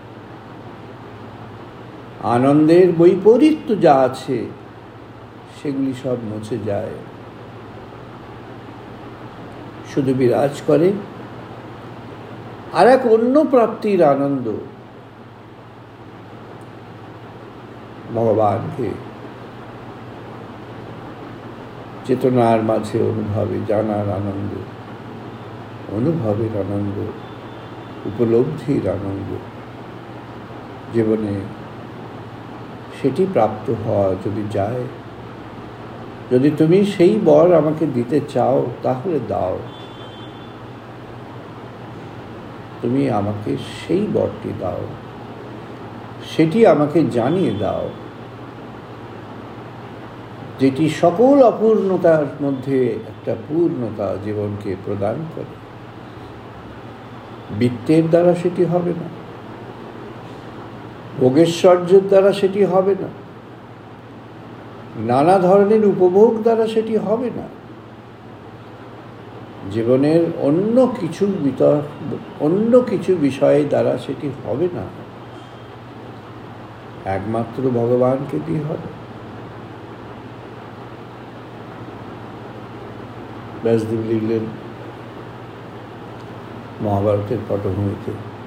আনন্দের বৈপরীত্য যা আছে সেগুলি সব মুছে যায়, শুধু বিরাজ করে আর এক অন্য প্রাপ্তির আনন্দ, ভগবানকে চেতনার মাঝে অনুভবে জানার আনন্দ, অনুভবের আনন্দ, উপলব্ধির আনন্দ। জীবনে সেটি প্রাপ্ত হওয়া যদি যায়, যদি তুমি সেই বর আমাকে দিতে চাও, তাহলে দাও। তুমি আমাকে সেই বরটি দাও, সেটি আমাকে জানিয়ে দাও, যেটি সকল অপূর্ণতার মধ্যে একটা পূর্ণতা জীবনকে প্রদান করে। বিত্তের দ্বারা সেটি হবে না, ভোগেশ্বর্যের দ্বারা সেটি হবে না, নানা ধরনের উপভোগ দ্বারা সেটি হবে না, জীবনের অন্য কিছু বিষয় দ্বারা সেটি হবে না। একমাত্র ভগবানকে দিয়ে হবে। ব্যাসদেব লিখলেন মহাভারতের পটভূমিতে,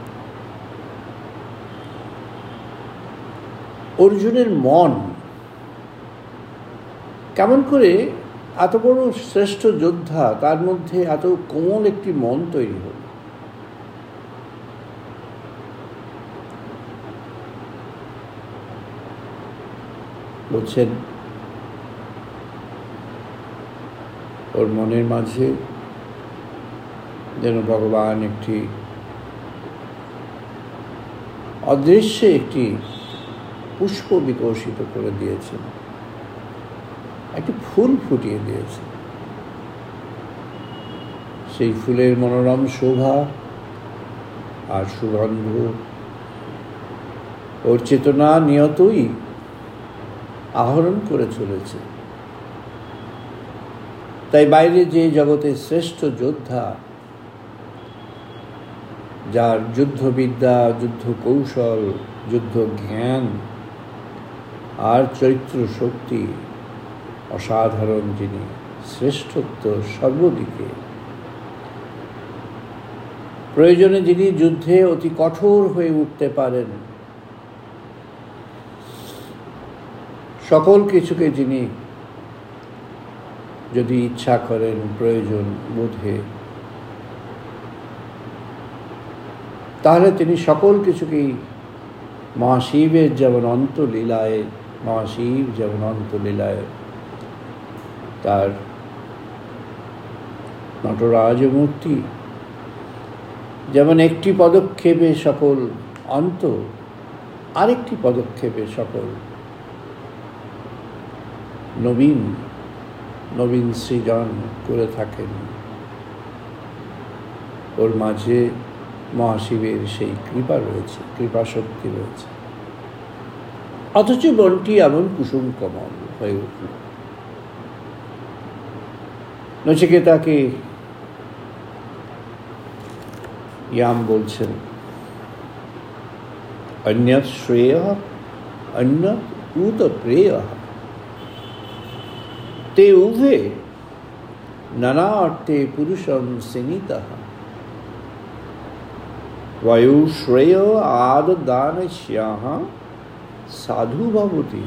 অর্জুনের মন কেমন করে এত বড় শ্রেষ্ঠ যোদ্ধা, তার মধ্যে এত কোমল একটি মন তৈরি হল। বলছেন ওর মনের মাঝে যেন ভগবান একটি অদৃশ্যে একটি পুষ্প বিকশিত করে দিয়েছেন, একটি ফুল ফুটিয়ে দিয়েছেন। সেই ফুলের মনোরম শোভা আর সুগন্ধ ওর চেতনা নিয়তই আহরণ করে চলেছে। তাই বাইরে যে জগতের শ্রেষ্ঠ যোদ্ধা, যার যুদ্ধবিদ্যা, যুদ্ধ কৌশল, যুদ্ধ জ্ঞান আর চরিত্র শক্তি অসাধারণ, যিনি শ্রেষ্ঠত্ব সর্বদিকে, প্রয়োজনে যিনি যুদ্ধে অতি কঠোর হয়ে উঠতে পারেন, সকল কিছুকে যিনি যদি ইচ্ছা করেন প্রয়োজন বোধে, তাহলে তিনি সকল কিছুকেই মহাশিবের যেমন অন্তলীলায়, মহাশিব যেমন অন্তলীলায় তার নটরাজ মূর্তি যেমন একটি পদক্ষেপে সকল অন্ত, আরেকটি পদক্ষেপে সকল নবীন নবীন সৃজন করে থাকেন, ওর মাঝে মহাশিবের সেই কৃপা রয়েছে, কৃপা শক্তি রয়েছে। অথচ বনটি এমন কুসুম কমল হয়ে উঠল। নচিকেতাকে ইয়াম বলছেন, অন্যৎ শ্রেয় অন্যৎ উত প্রেয় তে উভে নানা অর্থে পুরুষম সেনিতঃ বায়ুশ্রেয় আদদানস্যাঃ সাধু ভবতি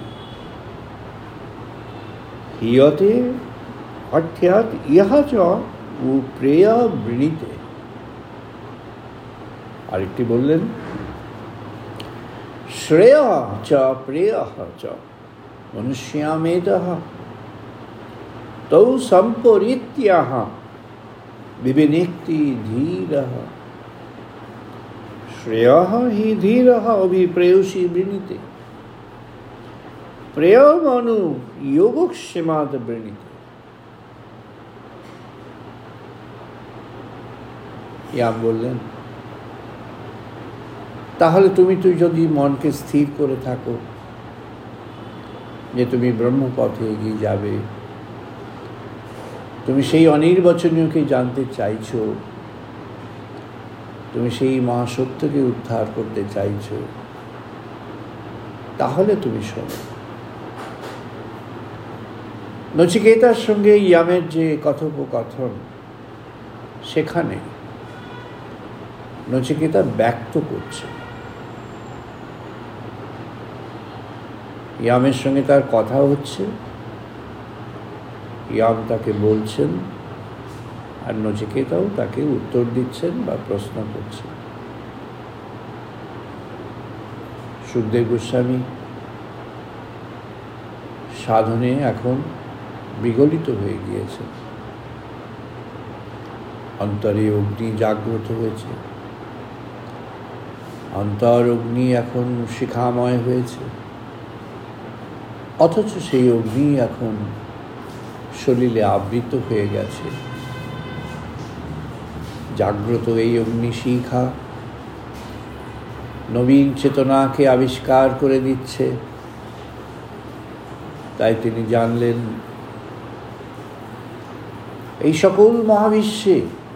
হিয়তে অর্থাৎ ইহা চ প্রেয় বৃণীতে। আরেকটি বললেন, শ্রেয় চ প্রেয় চ মনুষ্যামেতঃ তৌ সম্পরিত্যাহ বিবিনেক্তি ধীরঃ শ্রেয়ঃ হি ধীরঃ অভিপ্রেয়সী বৃণীতে প্রেয় মনু যোগক্ষেমাৎ বৃণীতে। ইয়াম বললেন, তাহলে তুমি যদি মনকে স্থির করে থাকো যে তুমি ব্রহ্মপথে এগিয়ে যাবে, তুমি সেই অনির্বচনীয়কে জানতে চাইছো, তুমি সেই মহাসত্যকে উদ্ধার করতে চাইছো, তাহলে তুমি শোনো। নচিকেতার সঙ্গে ইয়ামের যে কথোপকথন, সেখানে নচিকেতা ব্যক্ত করছে, ইয়ামের সঙ্গে তার কথা হচ্ছে, ইয়াম তাকে বলছেন আর নচিকেতাও তাকে উত্তর দিচ্ছেন বা প্রশ্ন করছেন। সুখদেব গোস্বামী সাধনে এখন বিগলিত হয়ে গিয়েছে, অন্তরে অগ্নি জাগ্রত হয়েছে, অন্তর অগ্নি এখন শিখাময় হয়েছে, অথচ সেই অগ্নি এখন শরীরে আবৃত হয়ে গেছে। জাগ্রত এই অগ্নিশিখা নবীন চেতনাকে আবিষ্কার করে দিচ্ছে। তাই তিনি জানলেন, এই সকল মহাবিশ্বে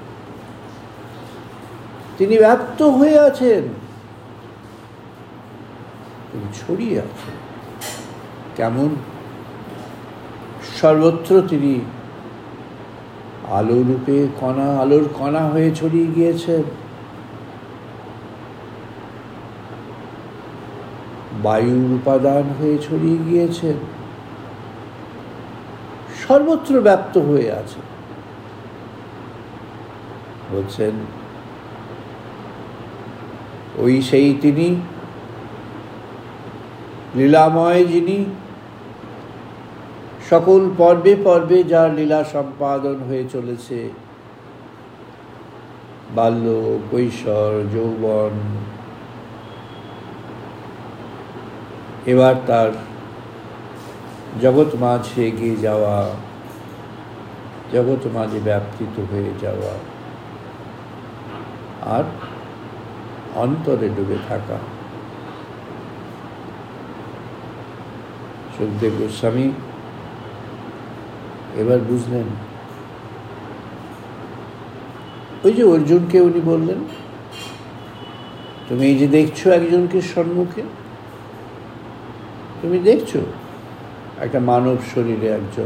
তিনি ব্যাপ্ত হয়ে আছেন, তিনি ছড়িয়ে আছেন। কেমন? সর্বত্র তিনি আলোরূপে কণা, আলোর কণা হয়ে ছড়িয়ে গিয়েছেন। বায়ুর উপাদান হয়ে ছড়িয়ে গিয়েছেন, সর্বত্র ব্যাপ্ত হয়ে আছে। বলছেন, ওই সেই তিনি লীলাময়, যিনি সকল পর্বে পর্বে যার লীলা সম্পাদন হয়ে চলেছে, বাল্য, কৈশোর, যৌবন, এবার তার জগৎ মাঝে এগিয়ে যাওয়া, জগৎ মাঝে ব্যাপৃত হয়ে যাওয়া, আর অন্তরে ডুবে থাকা। সুখদেব গোস্বামী এবার বুঝলেন। ওই যে অর্জুনকে উনি বললেন, তুমি এই যে দেখছো একজনকে সম্মুখে, তুমি দেখছো একটা মানব শরীরে একজন,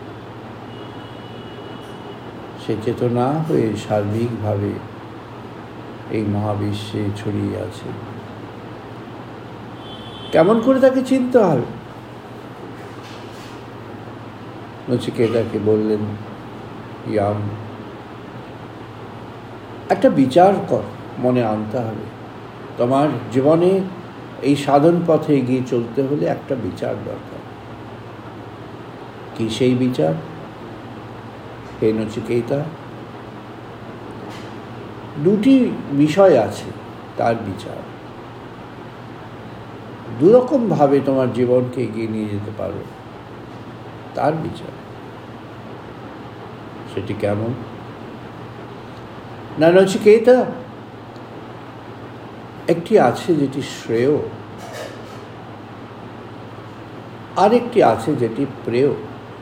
সে চেতনা হয়ে সার্বিকভাবে এই মহাবিশ্বে ছড়িয়ে আছে। কেমন করে তাকে চিনতে হবে? নচিকেতাকে বললেন, ইয়াম, একটা বিচার কর, মনে আনতে হবে। তোমার জীবনে এই সাধন পথে এগিয়ে চলতে হলে একটা বিচার দরকার। কি সেই বিচার? হে নচিকেতা, দুটি বিষয় আছে তার বিচার। দুরকমভাবে তোমার জীবনকে এগিয়ে নিয়ে যেতে পারো, তার বিচার। সেটি কেমন? না নচিকেতা, একটি আছে যেটি শ্রেয়, আরেকটি আছে যেটি প্রেয়।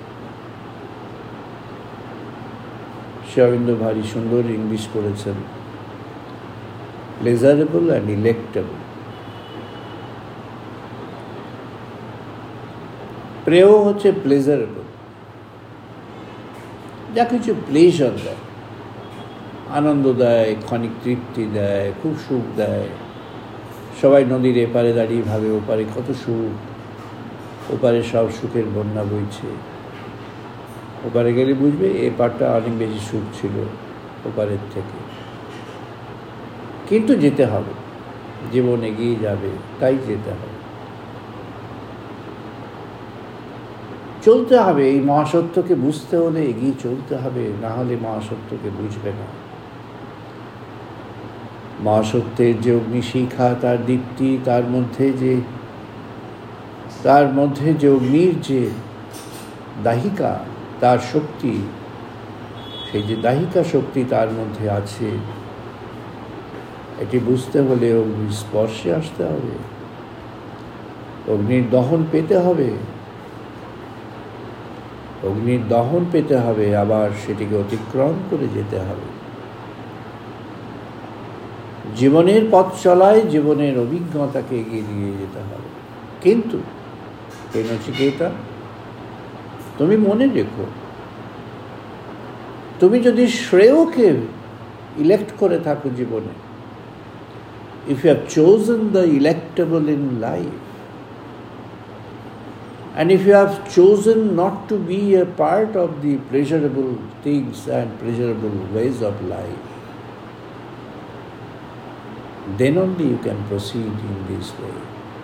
শ্রী অরবিন্দ ভারী সুন্দর ইংলিশ করেছেন, প্লেজারেবল অ্যান্ড ইলেক্টেবল। প্রেয় হচ্ছে প্লেজারেবল, যা কিছু প্লেজার দেয়, আনন্দ দেয়, ক্ষণিক তৃপ্তি দেয়, খুব সুখ দেয়। সবাই নদীর এপারে দাঁড়িয়ে ভাবে ওপারে কত সুখ, ওপারে সব সুখের বন্যা বইছে। ওপারে গেলে বুঝবে এপারটা অনেক বেশি সুখ ছিল ওপারের থেকে। কিন্তু যেতে হবে, জীবন এগিয়ে যাবে, তাই যেতে হবে, চলতে হবে। এই মহাসত্যকে বুঝতে হলে এগিয়ে চলতে হবে, না হলে মহাসত্যকে বুঝবে না। মহাসত্যের যে অগ্নিশিখা, তার দীপ্তি, তার মধ্যে যে অগ্নির যে দাহিকা, তার শক্তি, সেই যে দাহিকা শক্তি তার মধ্যে আছে, এটি বুঝতে হলে অগ্নির স্পর্শে আসতে হবে, অগ্নির দহন পেতে হবে, অগ্নির দহন পেতে হবে, আবার সেটিকে অতিক্রম করে যেতে হবে। জীবনের পথ চলায় জীবনের অভিজ্ঞতাকে এগিয়ে নিয়ে যেতে হবে। কিন্তু হে নচিকেতা, তুমি মনে রেখো, তুমি যদি শ্রেয়কে ইলেক্ট করে থাকো জীবনে, if you have chosen the electable in life, and if you have chosen not to be a part of the pleasurable things and pleasurable ways of life, then only you can proceed in this way.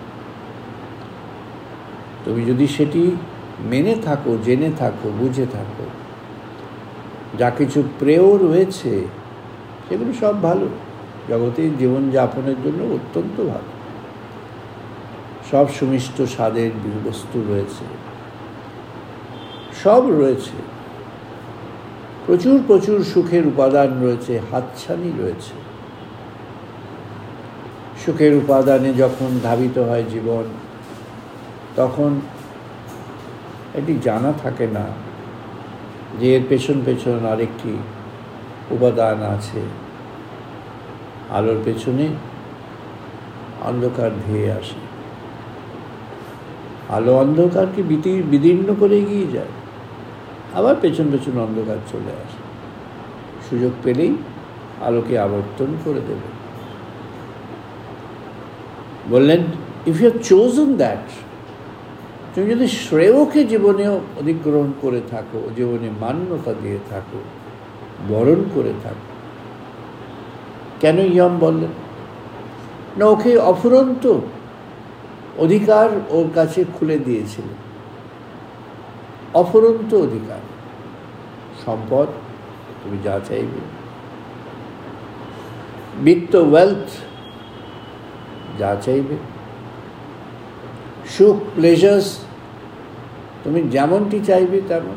তুমি যদি সেটি মেনে থাকো, জেনে থাকো, বুঝে থাকো, যা কিছু প্রেয় রয়েছে সেগুলো সব ভালো, জগতের জীবনযাপনের জন্য অত্যন্ত ভালো। সব সুমিষ্ট স্বাদের বস্তু রয়েছে, সব রয়েছে, প্রচুর প্রচুর সুখের উপাদান রয়েছে, হাতছানি রয়েছে। সুখের উপাদানে যখন ধাবিত হয় জীবন, তখন এটি জানা থাকে না যে এর পেছন পেছন আরেকটি উপাদান আছে। আলোর পেছনে অন্ধকার ধেয়ে আসে, আলো অন্ধকারকে বিদীর্ণ করে এগিয়ে যায়, আবার পেছন পেছন অন্ধকার চলে আসে, সুযোগ পেলেই আলোকে আবর্তন করে দেবে। বললেন, if you have chosen that, তুমি যদি শ্রেয়কে জীবনে অধিগ্রহণ করে থাকো, জীবনে মান্যতা দিয়ে থাকো, বরণ করে থাকো। কেন ইয়ম বললেন না? ওকে অফুরন্ত অধিকার ওর কাছে খুলে দিয়েছিল। অফুরন্ত অধিকার, সম্পদ তুমি যা চাইবে, বিত্ত ওয়েলথ যা চাইবে, সুখ প্লেজার্স তুমি যেমনটি চাইবে তেমন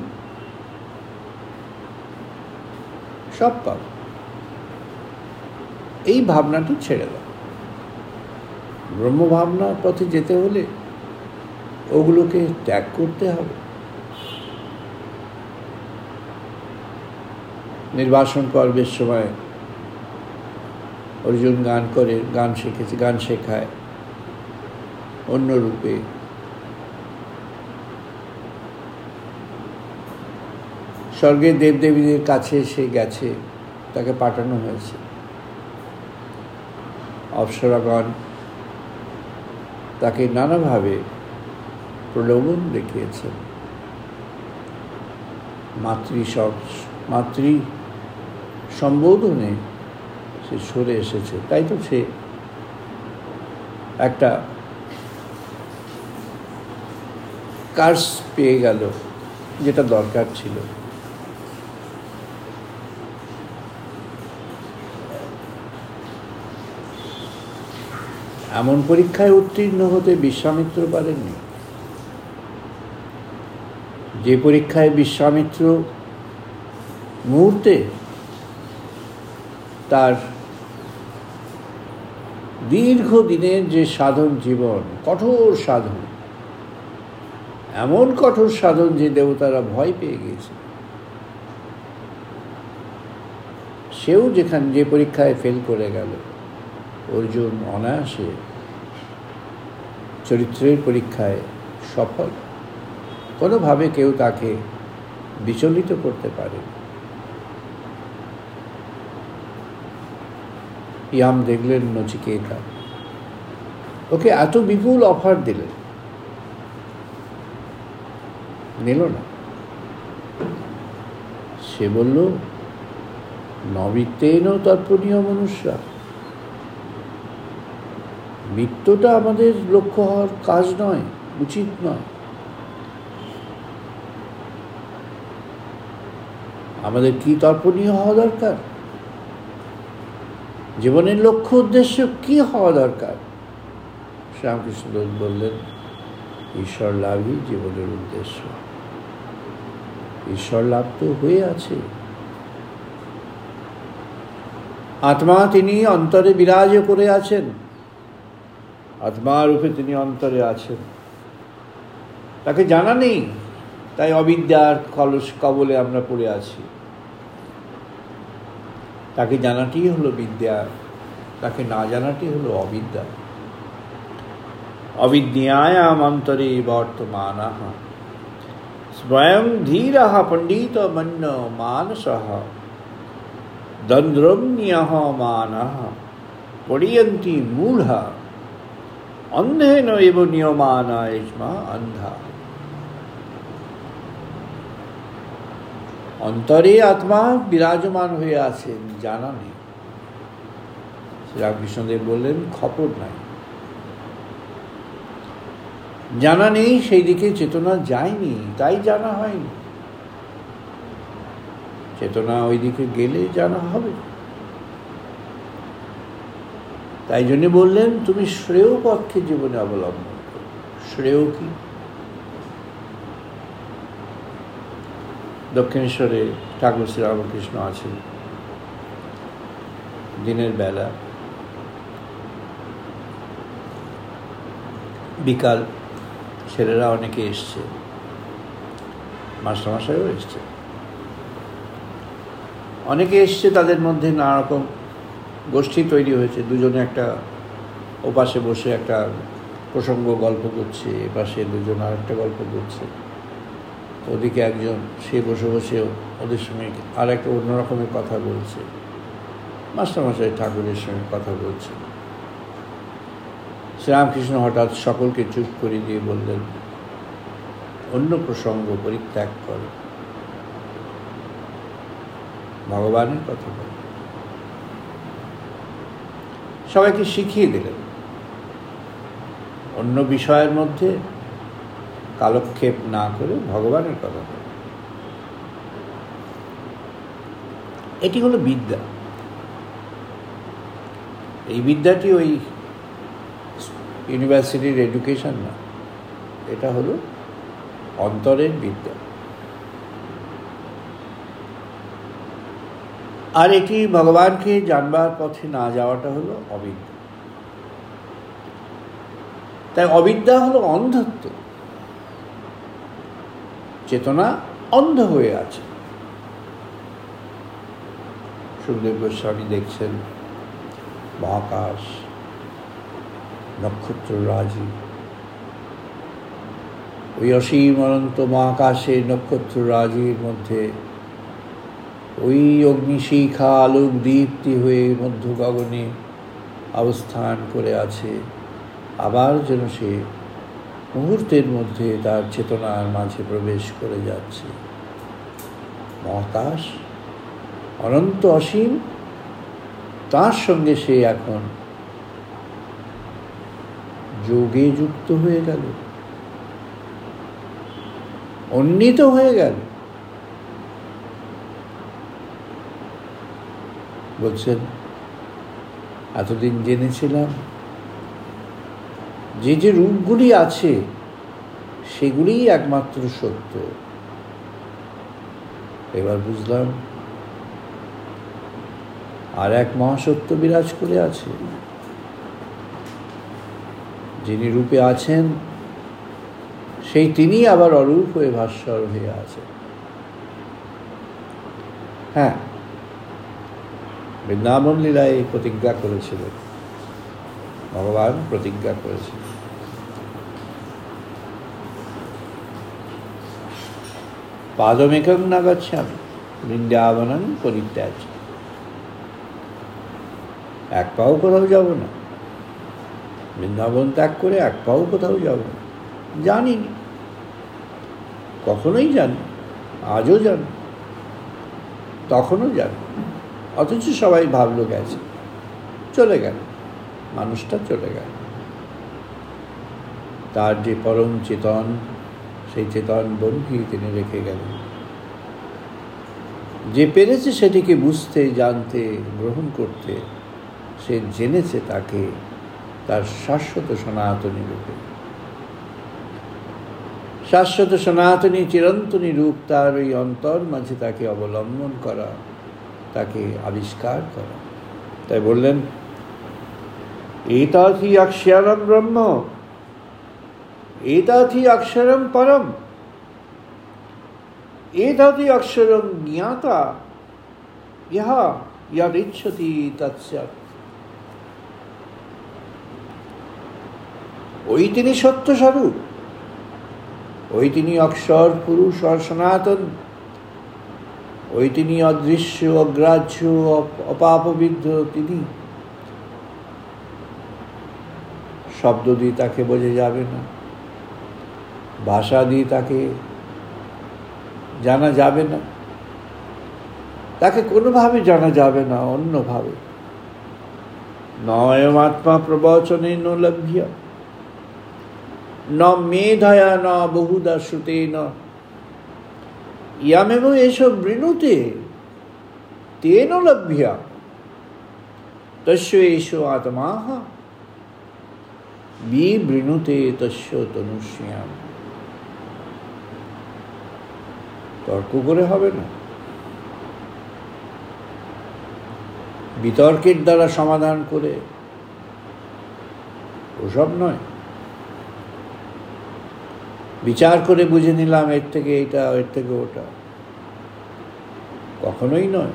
সব পাবে। এই ভাবনাটি ছেড়ে দাও। ব্রহ্মভাবনার পথে যেতে হলে ওগুলোকে ত্যাগ করতে হবে। নির্বাসন পর্বের সময় অর্জুন গান করে, গান শিখেছে, গান শেখায় অন্য রূপে। স্বর্গের দেবদেবীদের কাছে সে গেছে, তাকে পাঠানো হয়েছে। অপ্সরাগণ তাকে নানাভাবে প্রলোভন দেখিয়েছেন। মাতৃ সম্বোধনে সে সরে এসেছে, তাই তো সে একটা কার্স পেয়ে গেল, যেটা দরকার ছিল। এমন পরীক্ষায় উত্তীর্ণ হতে বিশ্বামিত্র পারেননি। যে পরীক্ষায় বিশ্বামিত্র মুহূর্তে তার দীর্ঘদিনের যে সাধন জীবন, কঠোর সাধন, এমন কঠোর সাধন যে দেবতারা ভয় পেয়ে গিয়েছে, সেও যে পরীক্ষায় ফেল করে গেল, অর্জুন অনায়াসে চরিত্রের পরীক্ষায় সফল। কোনোভাবে কেউ তাকে বিচলিত করতে পারে। ইয়াম দেখলেন নচিকেতা, ওকে এত বিপুল অফার দিলেন, নিল না। সে বলল, নবিত্তেন তর্পণীয় মনুষ্যা, মৃত্যুটা আমাদের লক্ষ্য হওয়ার কাজ নয়, উচিত নয়। আমাদের কি তর্পণীয় হওয়া দরকার? জীবনের লক্ষ্য উদ্দেশ্য কি হওয়া দরকার? শ্রীরামকৃষ্ণ বললেন, ঈশ্বর লাভই জীবনের উদ্দেশ্য। ঈশ্বর লাভ তো হয়ে আছে। আত্মা তিনি অন্তরে বিরাজ করে আছেন, আত্মা রূপে তিনি অন্তরে আছেন। তাকে জানা নেই, তাই অবিদ্যার কবলে আমরা পড়ে আছি। তাকে জানাটি হলো বিদ্যা, তাকে না জানাটি হলো অবিদ্যা। অবিদ্যায়াম অন্তরে বর্তমানঃ স্বয়ং ধীরঃ পণ্ডিত মন্য মানসঃ দন্দ্রম্যঃ মানঃ পরিয়ন্তি মূঢ়া অন্ধেন এব নিয়মানায়স্মা অন্ধা। অন্তরে আত্মা বিরাজমান হয়ে আছেন, জানা নেই। শ্রীরামকৃষ্ণদেব বললেন, খবর নাই, জানা নেই, সেই দিকে চেতনা যায়নি, তাই জানা হয়নি। চেতনা ওই দিকে গেলে জানা হবে। তাই জন্য বললেন, তুমি শ্রেয় পক্ষে জীবনে অবলম্বন করো। শ্রেয় কি? দক্ষিণেশ্বরে ঠাকুর শ্রীরামকৃষ্ণ আছেন। দিনের বেলা বিকাল ছেলেরা অনেকে এসছে, মাস্টারমশাইও এসছে, অনেকে এসছে। তাদের মধ্যে নানা রকম গোষ্ঠী তৈরি হয়েছে। দুজনে একটা ওপাশে বসে একটা প্রসঙ্গ গল্প করছে, এপাশে দুজন আর একটা গল্প করছে। ওদিকে একজন সে বসে বসে ওদের সঙ্গে আর একটা অন্য রকমের কথা বলছে। মাস্টারমশাই ঠাকুরের সঙ্গে কথা বলছে। শ্রীরামকৃষ্ণ হঠাৎ সকলকে চুপ করে দিয়ে বললেন, অন্য প্রসঙ্গ পরিত্যাগ করো, ভগবানের কথা বলো। সবাইকে শিখিয়ে দিলেন, অন্য বিষয়ের মধ্যে কালক্ষেপ না করে ভগবানের কথা বলো। এটি হলো বিদ্যা। এই বিদ্যাটি ওই ইউনিভার্সিটির এডুকেশন না, এটা হলো অন্তরের বিদ্যা। আর এটি ভগবানকে জানবার পথে না যাওয়াটা হলো অবিদ্যা। তাই অবিদ্যা হলো অন্ধত্ব, চেতনা অন্ধ হয়ে আছে। সুখদেব গোস্বামী দেখছেন মহাকাশ, নক্ষত্ররাজি, ওই অসীম অনন্ত মহাকাশের নক্ষত্ররাজির মধ্যে ওই অগ্নিশিখা আলোক দীপ্তি হয়ে মধ্য গগনে অবস্থান করে আছে। আবার যেন সে মুহূর্তের মধ্যে তার চেতনার মাঝে প্রবেশ করে যাচ্ছে। মহাকাশ অনন্ত অসীম, তার সঙ্গে সে এখন যোগে যুক্ত হয়ে গেল, উন্নীত হয়ে গেল। বলছেন এতদিন জেনেছিলাম যে যে রূপগুলি আছে সেগুলিই একমাত্র সত্য, এবার বুঝলাম আর এক মহাসত্য বিরাজ করে আছে। যিনি রূপে আছেন সেই তিনি আবার অরূপ হয়ে ভাস্বর হয়ে আছেন। হ্যাঁ, বৃন্দাবন লীলায় প্রতিজ্ঞা করেছিলেন, ভগবান প্রতিজ্ঞা করেছিলেন পাদমেকং ন গচ্ছামি বৃন্দাবনং পরিত্যাজ্য। এক পাও কোথাও যাব না, বৃন্দাবন ত্যাগ করে এক পাও কোথাও যাব না। জানিনি, কখনোই জানি, আজও জানি, তখনও জানি। অথচ সবাই ভাবলো গেছে, চলে গেল, মানুষটা চলে গেল। তার যে পরম চেতন, সেই চেতন বন্ধি তিনি রেখে গেলেন। যে পেরেছে সেটিকে বুঝতে, জানতে, গ্রহণ করতে, সে জেনেছে তাকে তার শাশ্বত সনাতনী রূপে। শাশ্বত সনাতনী চিরন্তনী রূপ তার ওই অন্তর মাঝে তাকে অবলম্বন করা, তাকে আবিষ্কার করা। তাই বললেন এতাথি অক্ষরম ব্রহ্ম, এতাথি অক্ষরম পরম, এতাথি অক্ষরম জ্ঞাতা ইহা ইয়দিচ্ছতি তৎস্যাৎ। ওই তিনি সত্য স্বরূপ, ওই তিনি অক্ষর পুরুষ আর সনাতন, ওই তিনি অদৃশ্য, অগ্রাহ্য, অপাপবিদ্ধ। তিনি শব্দ দিয়ে তাকে বোঝা যাবে না, ভাষা দিয়ে তাকে জানা যাবে না, তাকে কোনোভাবে জানা যাবে না অন্যভাবে। নয়মাত্মা প্রবচনে ন লভ্য, ন মেধয়া ন বহুদা শ্রুতেন, ইয়ামেব এসব বৃণুতে তেন লভ্য, তস্য এষ আত্মা বিবৃণুতে তস্য তনুষ্যাম। তর্ক করে হবে না, বিতর্কের দ্বারা সমাধান করে ওসব নয়। বিচার করে বুঝে নিলাম এর থেকে এটা, এর থেকে ওটা, কখনোই নয়।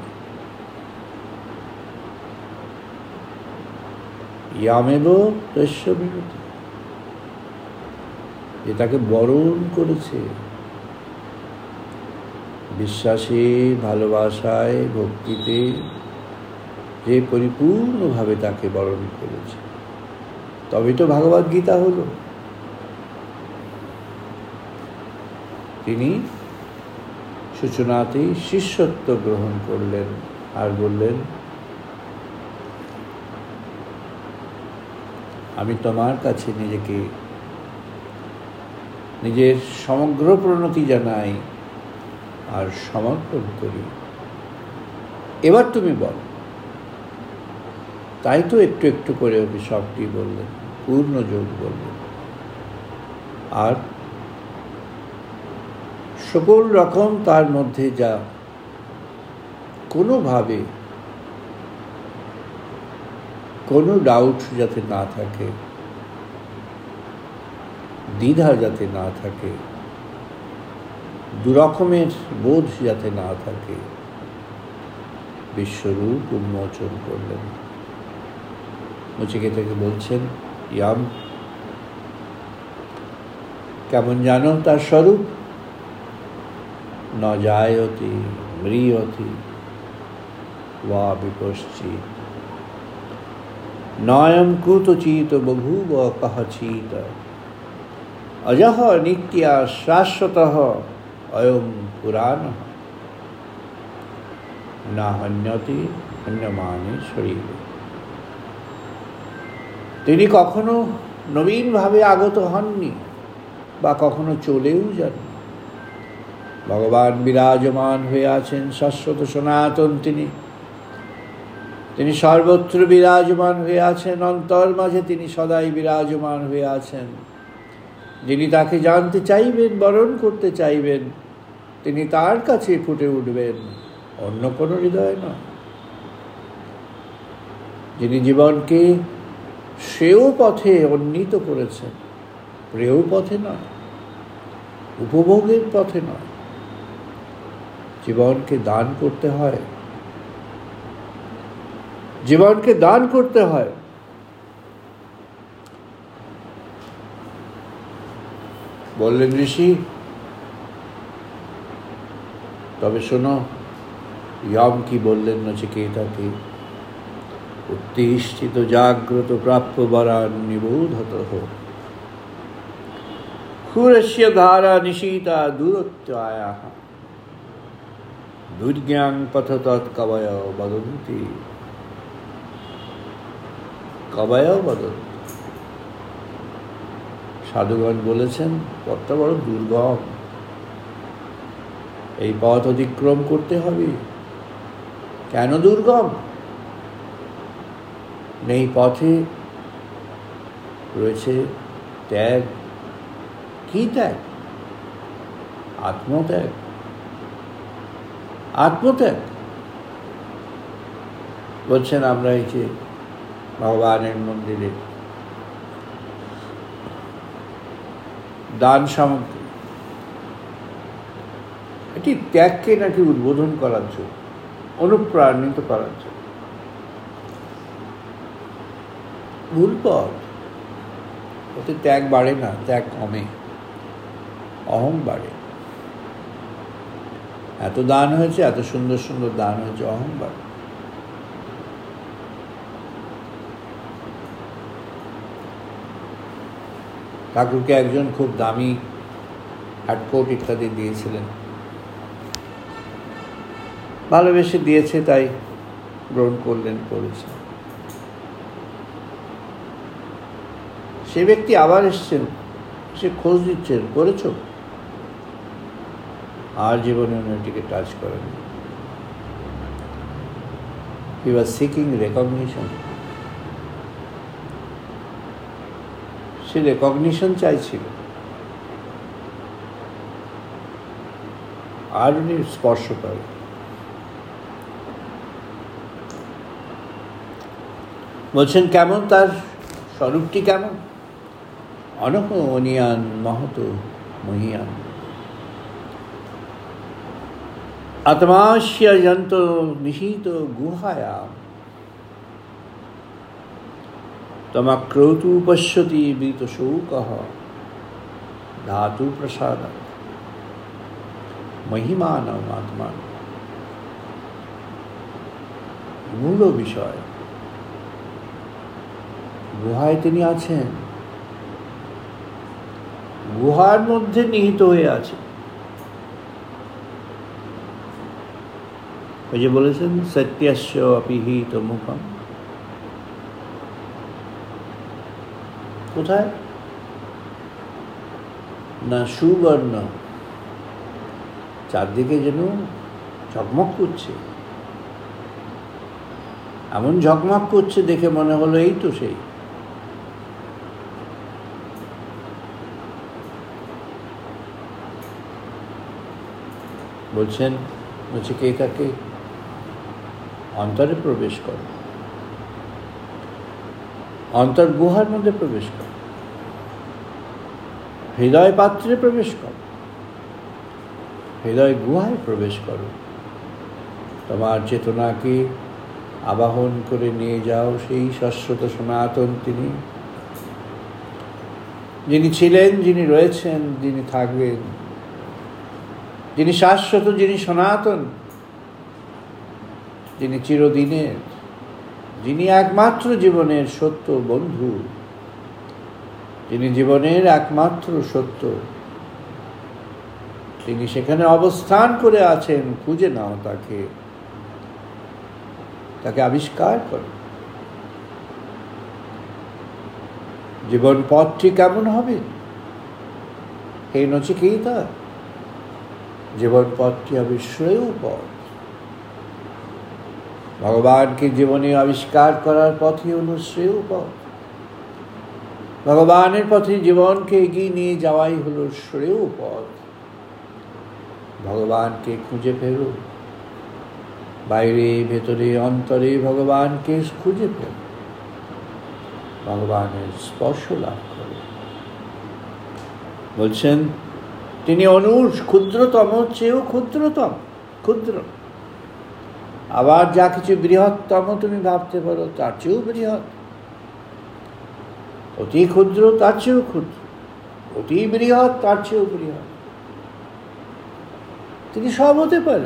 ইয়ামেব তস্য বিরতি, যে তাকে বরণ করেছে বিশ্বাসে, ভালোবাসায়, ভক্তিতে, যে পরিপূর্ণভাবে তাকে বরণ করেছে, তবে তো ভাগবত গীতা হলো। তিনি সূচনাতেই শিষ্যত্ব গ্রহণ করলেন আর বললেন আমি তোমার কাছে নিজেকে নিজের সমগ্র প্রণতি জানাই আর সমর্পণ করি। এবার তুমি বল। তাই তো একটু একটু করে ওকে সবটি বললেন, পূর্ণ যোগ বললেন। আর সকল রকম তার মধ্যে যা কোনোভাবে কোনো ডাউট যাতে না থাকে, দ্বিধা যাতে না থাকে, দুরকমের বোধ যাতে না থাকে, বিশ্বরূপ উন্মোচন করলেন। নচিকেতাকে বলছেন, ইয়াম, কেমন জানো তার স্বরূপ? ন জায়তি ম্রিয়তি বা বিপশ্চিৎ, নয়ম কুতচিত বভূব কহচিত, অজঃ নিত্যা শাশ্বতঃ অয়ং পুরাণঃ, না হন্যতি হন্যমানে শরীরে। তিনি কখনো নবীনভাবে আগত হননি বা কখনো চলেও যাননি। ভগবান বিরাজমান হয়ে আছেন, শাশ্বত সনাতন তিনি। তিনি সর্বত্র বিরাজমান হয়ে আছেন, অন্তর মাঝে তিনি সদাই বিরাজমান হয়ে আছেন। যিনি তাকে জানতে চাইবেন, বরণ করতে চাইবেন, তিনি তার কাছে ফুটে উঠবেন, অন্য কোনো হৃদয় নয়। যিনি জীবনকে শ্রেয় পথে উন্নীত করেছেন, প্রেয় পথে নয়, উপভোগের পথে নয়। জীবনকে দান করতে হয়, জীবনকে দান করতে হয়। বললেন ঋষি, তবে শোনো, ইয়ম কি বললেন নচিকেতাকে? উত্তিষ্ঠিত জাগ্রত প্রাপ্য বরান নিবোধত হোক, ক্ষুরস্য ধারা নিশীতা দূরত্বায়াঃ, দুর্জ্ঞাং পথ তৎ কবয় বদন্তি। কবয় বদন্তি, সাধুগণ বলেছেন পথটা বড় দুর্গম, এই পথ অতিক্রম করতে হবে। কেন দুর্গম? এই পথে রয়েছে ত্যাগ। কি ত্যাগ? আত্মত্যাগ। আত্মত্যাগ বলছেন, আমরা এই যে ভগবানের মন্দিরে দান সামগ্রী, এটি ত্যাগকে নাকি উদ্বোধন করার জন্য, অনুপ্রাণিত করার জন্য। ভুল পথ। ওতে ত্যাগ বাড়ে না, ত্যাগ কমে, অহং বাড়ে। এত দান হয়েছে, এত সুন্দর সুন্দর দান হয়েছে, অহং বাড়ে। ঠাকুরকে একজন খুব দামি হ্যাটকোট ইত্যাদি দিয়েছিলেন, ভালোবেসে দিয়েছে, তাই গ্রহণ করলেন, করেছেন। সে ব্যক্তি আবার এসছেন, সে খোঁজ দিচ্ছেন, করেছ? আর জীবনে এটিকে টাচ করেন। He was seeking recognition. সে রেকগনিশন চাইছিল, আর উনি স্পর্শ করে। বলছেন কেমন তার স্বরূপটি? কেমন? অনহ অনিয়ান মহত মহিয়ান, আত্মাস্য যন্ত নিশীত গুহায়াম, তমাক্রৌতু পশ্যতি বীত শৌকঃ, ধাতু প্রসাদাৎ মহিমানম আত্মান। মূল বিষয়, গুহায় তিনি আছেন, গুহার মধ্যে নিহিত হয়ে আছে। ওই যে বলেছেন সত্যস্য অপিহিত মুখম। কোথায়? না সুবর্ণ, চারদিকে যেন ঝকমক করছে। এমন ঝকমক করছে দেখে মনে হলো এই তো সেই। বলছেন নচিকেতাকে অন্তরে প্রবেশ করো, অন্তর গুহার মধ্যে প্রবেশ করো, হৃদয় পাত্রে প্রবেশ করো, হৃদয় গুহায় প্রবেশ করো। তোমার চেতনাকে আবাহন করে নিয়ে যাও সেই শাশ্বত সনাতন তিনি, যিনি ছিলেন, যিনি রয়েছেন, যিনি থাকবেন, যিনি শাশ্বত, যিনি সনাতন, যিনি চিরদিনের, যিনি একমাত্র জীবনের সত্য বন্ধু, যিনি জীবনের একমাত্র সত্য, তিনি সেখানে অবস্থান করে আছেন। খুঁজে নাও তাকে, তাকে আবিষ্কার করো। জীবন পথটি কেমন হবে হে নচিকেতা? জীবন পথটি হবে শ্রেয় পথ। ভগবানকে জীবনে আবিষ্কার করার পথই হল শ্রেয় পথ। ভগবানের পথে জীবনকে এগিয়ে নিয়ে যাওয়াই হলো শ্রেয় পথ। ভগবানকে খুঁজে ফেরো, বাইরে ভেতরে অন্তরে ভগবানকে খুঁজে ফেরো, ভগবানের স্পর্শ লাভ করো। বলছেন তিনি অনুর ক্ষুদ্রতম চেয়েও ক্ষুদ্রতম, ক্ষুদ্র। আবার যা কিছু বৃহত্তম তুমি ভাবতে পারো তার চেয়েও বৃহৎ, অতি ক্ষুদ্র তার চেয়েও ক্ষুদ্র, অতি বৃহৎ তার চেয়েও বৃহৎ। তিনি সব হতে পারে,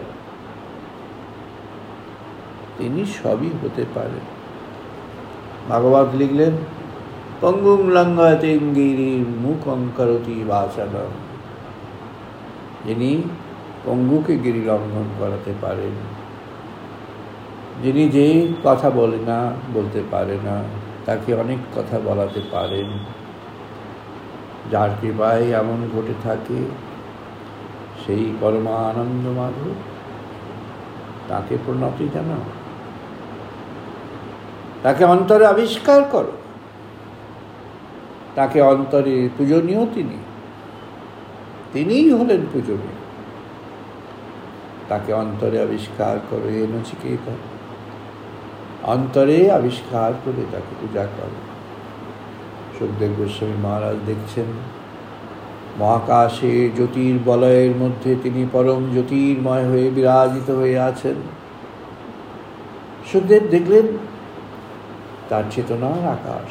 তিনি সবই হতে পারে। ভাগবত লিখলেন পঙ্গুং লঙ্ঘয়তে গিরির মুখং করতি বাচালম, যিনি পঙ্গুকে গিরি লঙ্ঘন করাতে পারেন, যিনি যে কথা বলতে পারে না তাকে অনেক কথা বলাতে পারেন। যার কৃপায় এমন ঘটে থাকে সেই পরমানন্দ মাধব, তাকে প্রণতি জানাও, তাকে অন্তরে আবিষ্কার করো, তাকে অন্তরে পূজনীয় তিনি, তিনিই হলেন পূজনীয়। তাকে অন্তরে আবিষ্কার করো এ নচিকেতা, অন্তরে আবিষ্কার করে তাকে পূজা করো। সুখদেব গোস্বামী মহারাজ দেখছেন মহাকাশে জ্যোতির্বলয়ের মধ্যে তিনি পরম জ্যোতির্ময় হয়ে বিরাজিত হয়ে আছেন। সুখদেব দেখলেন তার চেতনার আকাশ,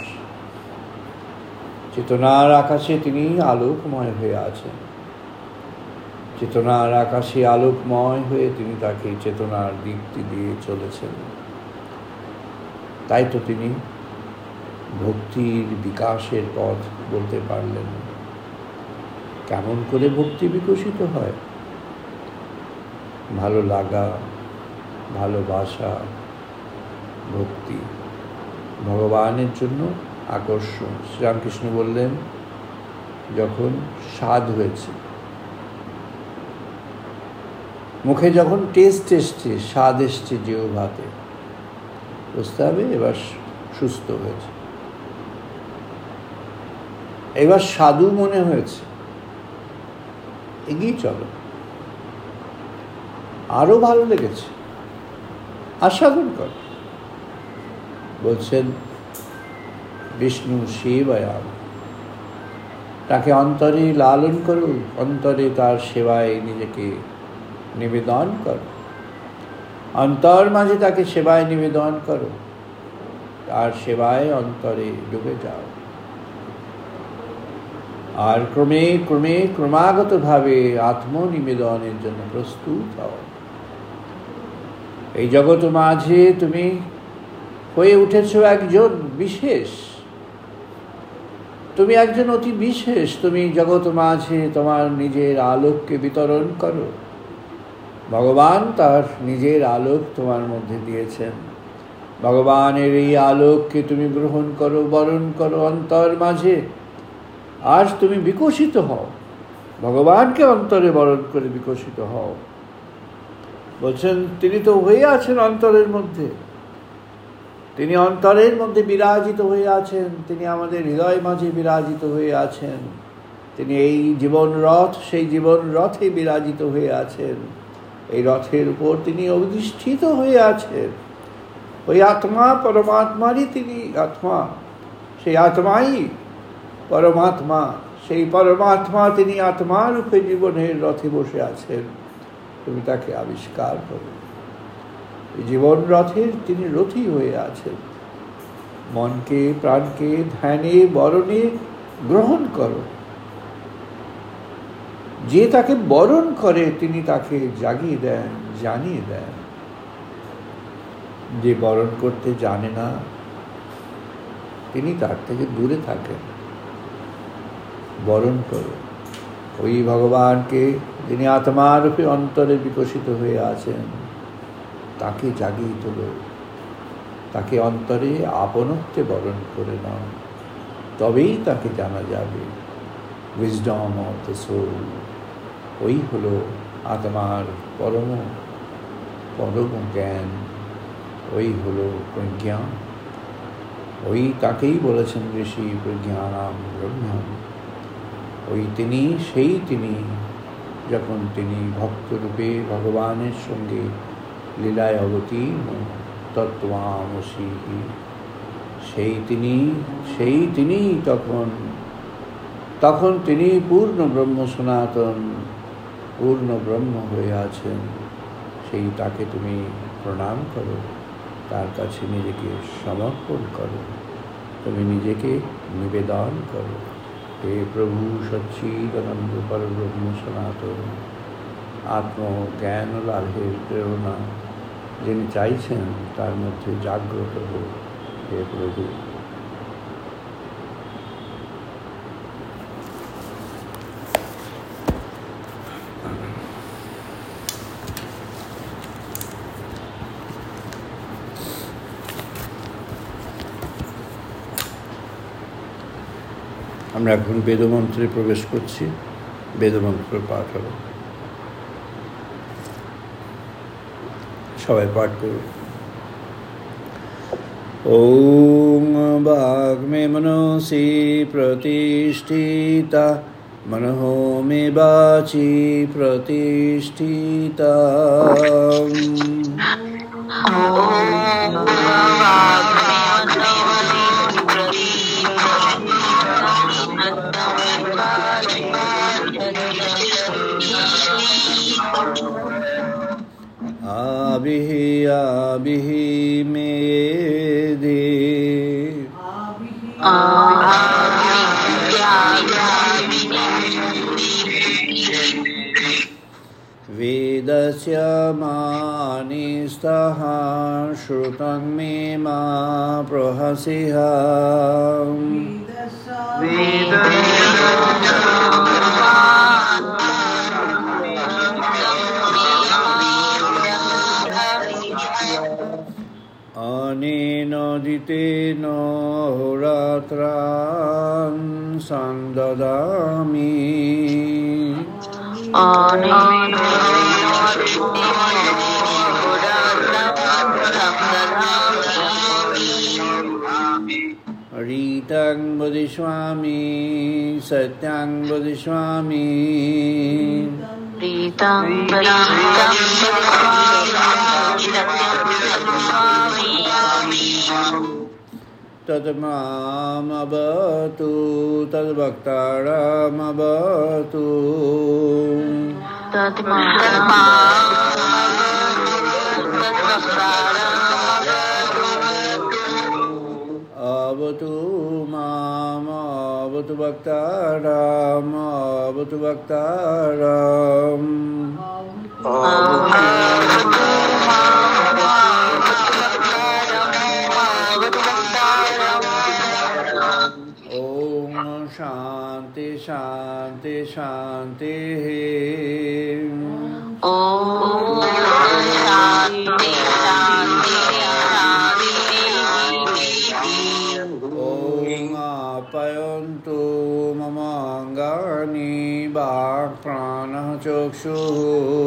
চেতনার আকাশে তিনি আলোকময় হয়ে আছেন। চেতনার আকাশে আলোকময় হয়ে তিনি তাকে চেতনার দীপ্তি দিয়ে চলেছেন। তাই তো তিনি ভক্তির বিকাশের পথ বলতে পারলেন। কেমন করে ভক্তি বিকশিত হয়? ভালো লাগা, ভালোবাসা, ভক্তি, ভগবানের জন্য আকর্ষণ। শ্রীরামকৃষ্ণ বললেন যখন স্বাদ হয়েছে, মুখে যখন টেস্ট এসছে, স্বাদ এসছে জিহ্বাতে, বুঝতে হবে এবার সুস্থ হয়েছে, এবার সাধু মনে হয়েছে, এগিয়ে চলো, আরো ভালো লেগেছে, আস্বাদন কর। বলছেন বিষ্ণু সেবায়াম, তাকে অন্তরে লালন করো, অন্তরে তার সেবায় নিজেকে নিবেদন করো, অন্তর মাঝে তাকে সেবায় নিবেদন করো, তার সেবায় অন্তরে ডুবে যাও। আর ক্রমে ক্রমে ক্রমাগতভাবে আত্মনিবেদনের জন্য প্রস্তুত হও। এই জগৎ মাঝে তুমি হয়ে উঠেছ একজন বিশেষ, তুমি একজন অতি বিশেষ। তুমি জগৎ মাঝে তোমার নিজের আলোককে বিতরণ করো। ভগবান তার নিজের আলোক তোমার মধ্যে দিয়েছেন। ভগবানের এই আলোককে তুমি গ্রহণ করো, বরণ করো অন্তর মাঝে। আজ তুমি বিকশিত হও, ভগবানকে অন্তরে বরণ করে বিকশিত হও। বলছেন তিনি তো হয়ে আছেন অন্তরের মধ্যে, তিনি অন্তরের মধ্যে বিরাজিত হয়ে আছেন, তিনি আমাদের হৃদয় মাঝে বিরাজিত হয়ে আছেন, তিনি এই জীবন রথ, সেই জীবন রথে বিরাজিত হয়ে আছেন, এই রথের উপর তিনি অধিষ্ঠিত হয়ে আছেন। ওই আত্মা পরমাত্মারই তিনি আত্মা, সেই আত্মাই পরমাত্মা, সেই পরমাত্মা তিনি আত্মা রূপে জীবনের রথে বসে আছেন। তুমি তাকে আবিষ্কার করো, এই জীবন রথের তিনি রথী হয়ে আছেন। মনকে প্রাণকে ধ্যানে বরণে গ্রহণ করো। যে তাকে বরণ করে তিনি তাকে জাগিয়ে দেন, জানিয়ে দেন। যে বরণ করতে জানে না তিনি তার থেকে দূরে থাকেন। বরণ করো ওই ভগবানকে, যিনি আত্মারূপে অন্তরে বিকশিত হয়ে আছেন, তাকে জাগিয়ে তোলো, তাকে অন্তরে আপনত্বে বরণ করে নাও, তবেই তাকে জানা যাবে। উইজডম অফ দ্য সোল, ওই হলো আত্মার পরম জ্ঞান, ওই হলো প্রজ্ঞা। ওই তাকেই বলেছেন ঋষি প্রজ্ঞানাম ব্রহ্ম। ওই তিনি, সেই তিনি যখন তিনি ভক্তরূপে ভগবানের সঙ্গে লীলায় অবতীর্ণ তত্ত্বামসি, সেই তিনি তখন তিনি পূর্ণ ব্রহ্ম সনাতন, পূর্ণ ব্রহ্ম হয়ে আছেন। সেই তাকে তুমি প্রণাম করো, তার কাছে নিজেকে সমর্পণ করো, তুমি নিজেকে নিবেদন করো। হে প্রভু সচ্চিদানন্দ পরব্রহ্ম সনাতন, আত্মজ্ঞান লাভের প্রেরণা যিনি চাইছেন তার মধ্যে জাগ্রত হোক। হে প্রভু, আমরা এখন বেদমন্ত্রে প্রবেশ করছি। বেদমন্ত্র পাঠ হবে, সবাই পাঠ করুন। ওম বাগ্মে মনসি প্রতিষ্ঠিতা, মনঃ মে বাচি প্রতিষ্ঠিতা। आबिहि आबिहि मेदे, वेदस्य मानिस्तः श्रुतं मे मा प्रहसिः। अनेन दितेन होरात्रान् सन्ददामि। रीतं वदिष्यामि सत्यं वदिष्यामि। तद्मामवतु तद्भक्तारमवतु। अवतु माम् अवतु भक्तारम् अवतु भक्तारम्। ओम शांति शांति शांति। ओम शांति शांति शांति। ॐ आप्यायन्तु मम अङ्गानि वाक्प्राणः चक्षुः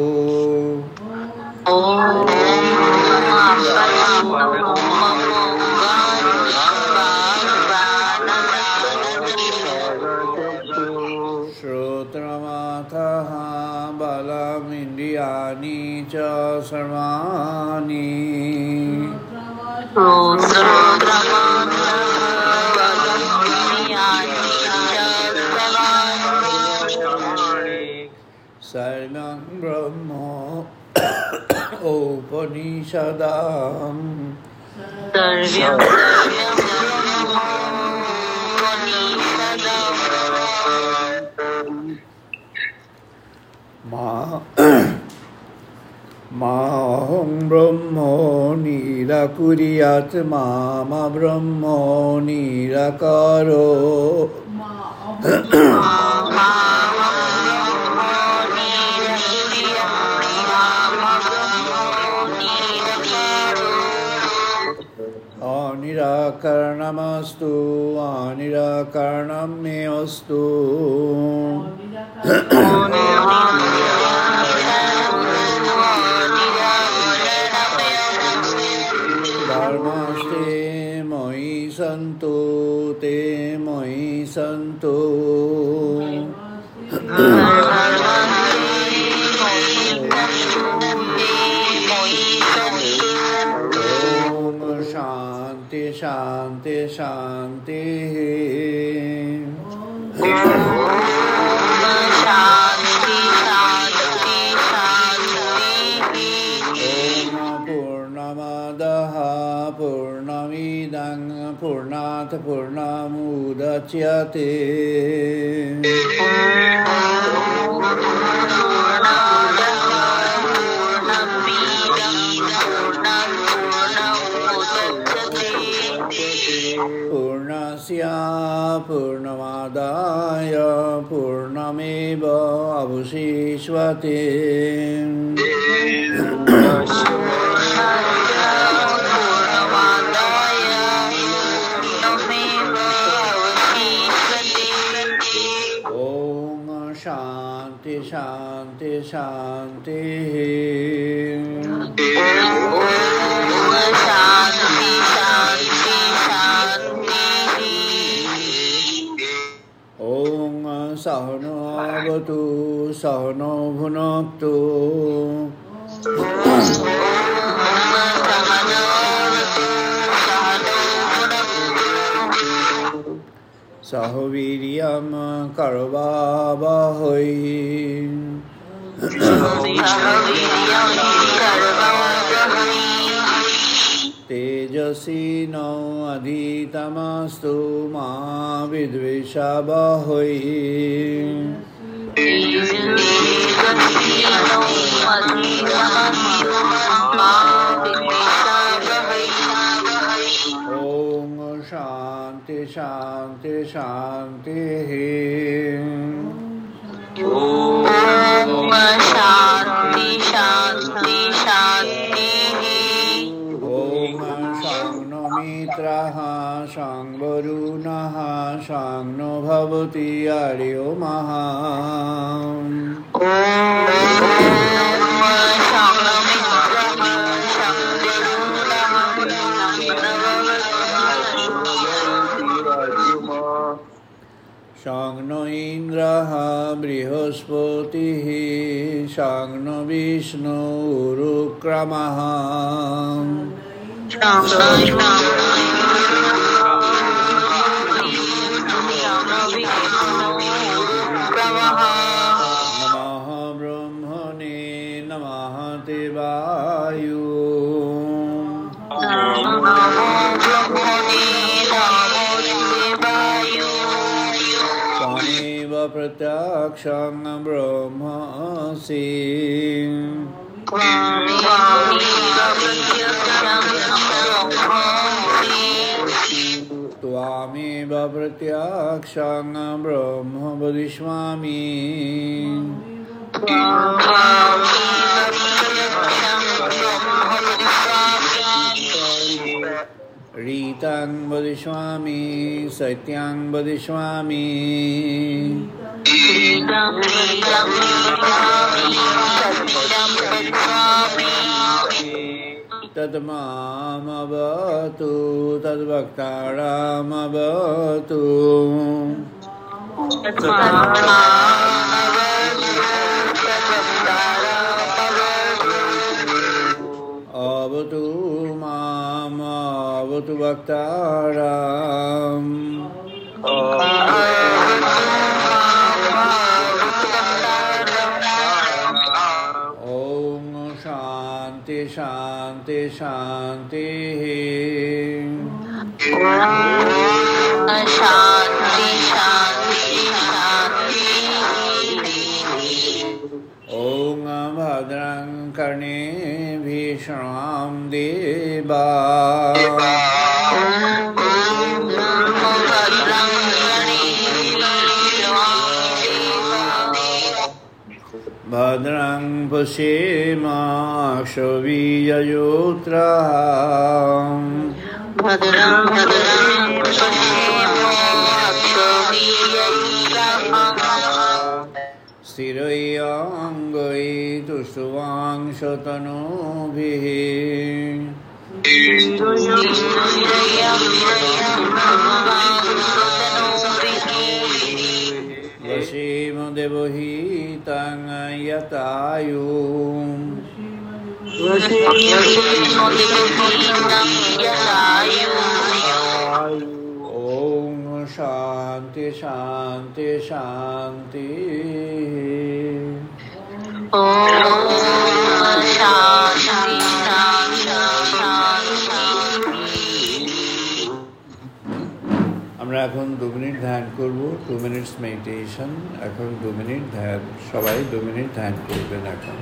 श्रोत्रमाथः बलमिन्द्रियाणि च सर्वाणि सर्वं ब्रह्म उपनिषदाम् माहं ब्रह्मो निराकुर्यात् माम ब्रह्मो निराकारो अनिराकरणमस्तु अनिराकरणं मे अस्तु धर्मस्ते मयि सन्तु ते मयि सन्तु शांति शांति शांति पूर्णमदः पूर्णमिदं पूर्णात् पूर्णमुदच्यते पूर्णस्य पूर्णमादाय पूर्णमेव अवशिष्यते ॐ शान्ति शान्ति शान्ति सहनो भवतु सहनो भुनक्तु सह वीर्यं करवावहै तेजस्विनो अधीतमस्तु मा विद्विषावहै ॐ शान्ति शान्ति शान्ति ॐ शान्ति शान्ति शान्ति शं मित्रः शं वरुणः शं नो भवति हरिओमः शं नो इन्द्रः बृहस्पतिः शं नो विष्णुरुक्रमः नमः ब्रह्मणे नमः देवाय त्वमेव प्रत्यक्षं ब्रह्मासि त्वामेव प्रत्यक्षं ब्रह्म वदिष्यामि रीतां वदिष्यामि सत्यां वदिष्यामि तद्मामवतु तद्भक्तानामवतु अवतु माम् अवतु भक्तानाम् ॐ शान्ति शान्ति शान्तिः शान्ति शान्ति शान्ति ॐ भद्रं कर्णेभिः शृणां देवा भद्रं पश्येमाक्षभिर्यजत्राः भद्रं स्थिरैरङ्गैः तुष्टुवांशतनूभिः वशीम देवहितं यतायुः ॐ शान्ति शान्ति शान्ति আমরা এখন 2 মিনিট ধ্যান করব 2 মিনিটস মেডিটেশন এখন 2 মিনিট ধ্যান সবাই 2 মিনিট ধ্যান করবেন এখন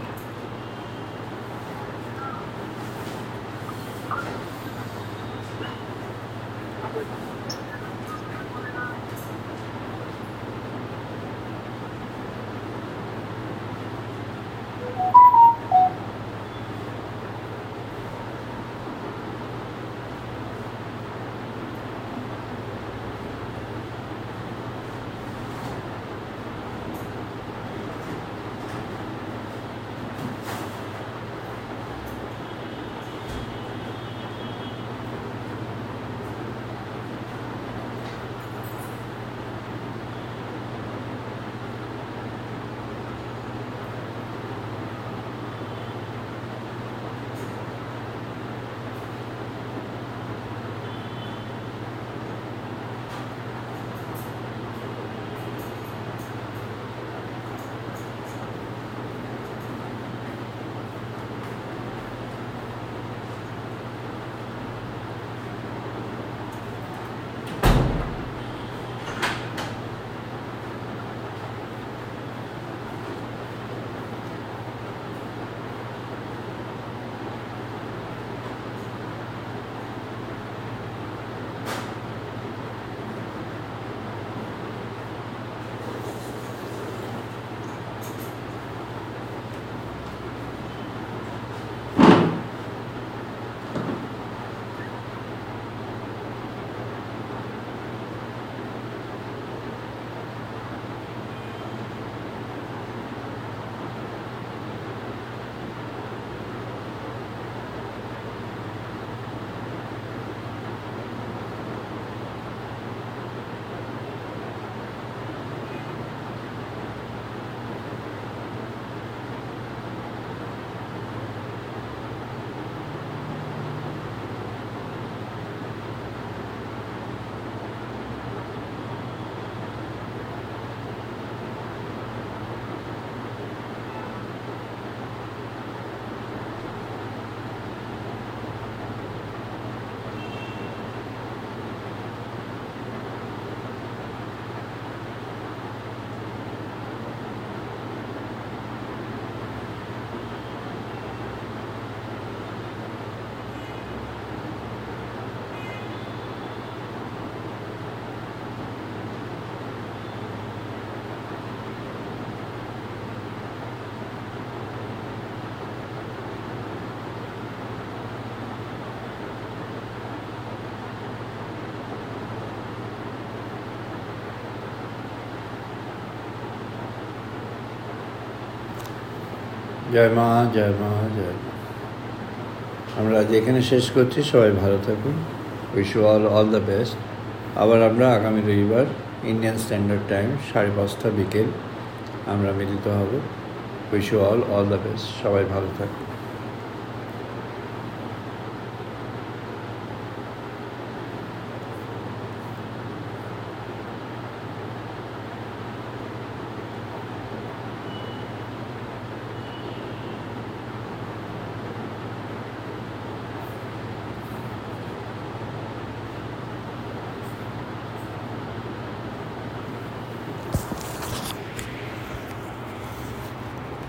জয় মা, জয় মা, জয় মা। আমরা আজ এখানে শেষ করছি। সবাই ভালো থাকুন। Wish you all the best. আবার আমরা আগামী রবিবার ইন্ডিয়ান স্ট্যান্ডার্ড টাইম 5:30 বিকেল আমরা মিলিত হব। Wish you all the best. সবাই ভালো থাকুন।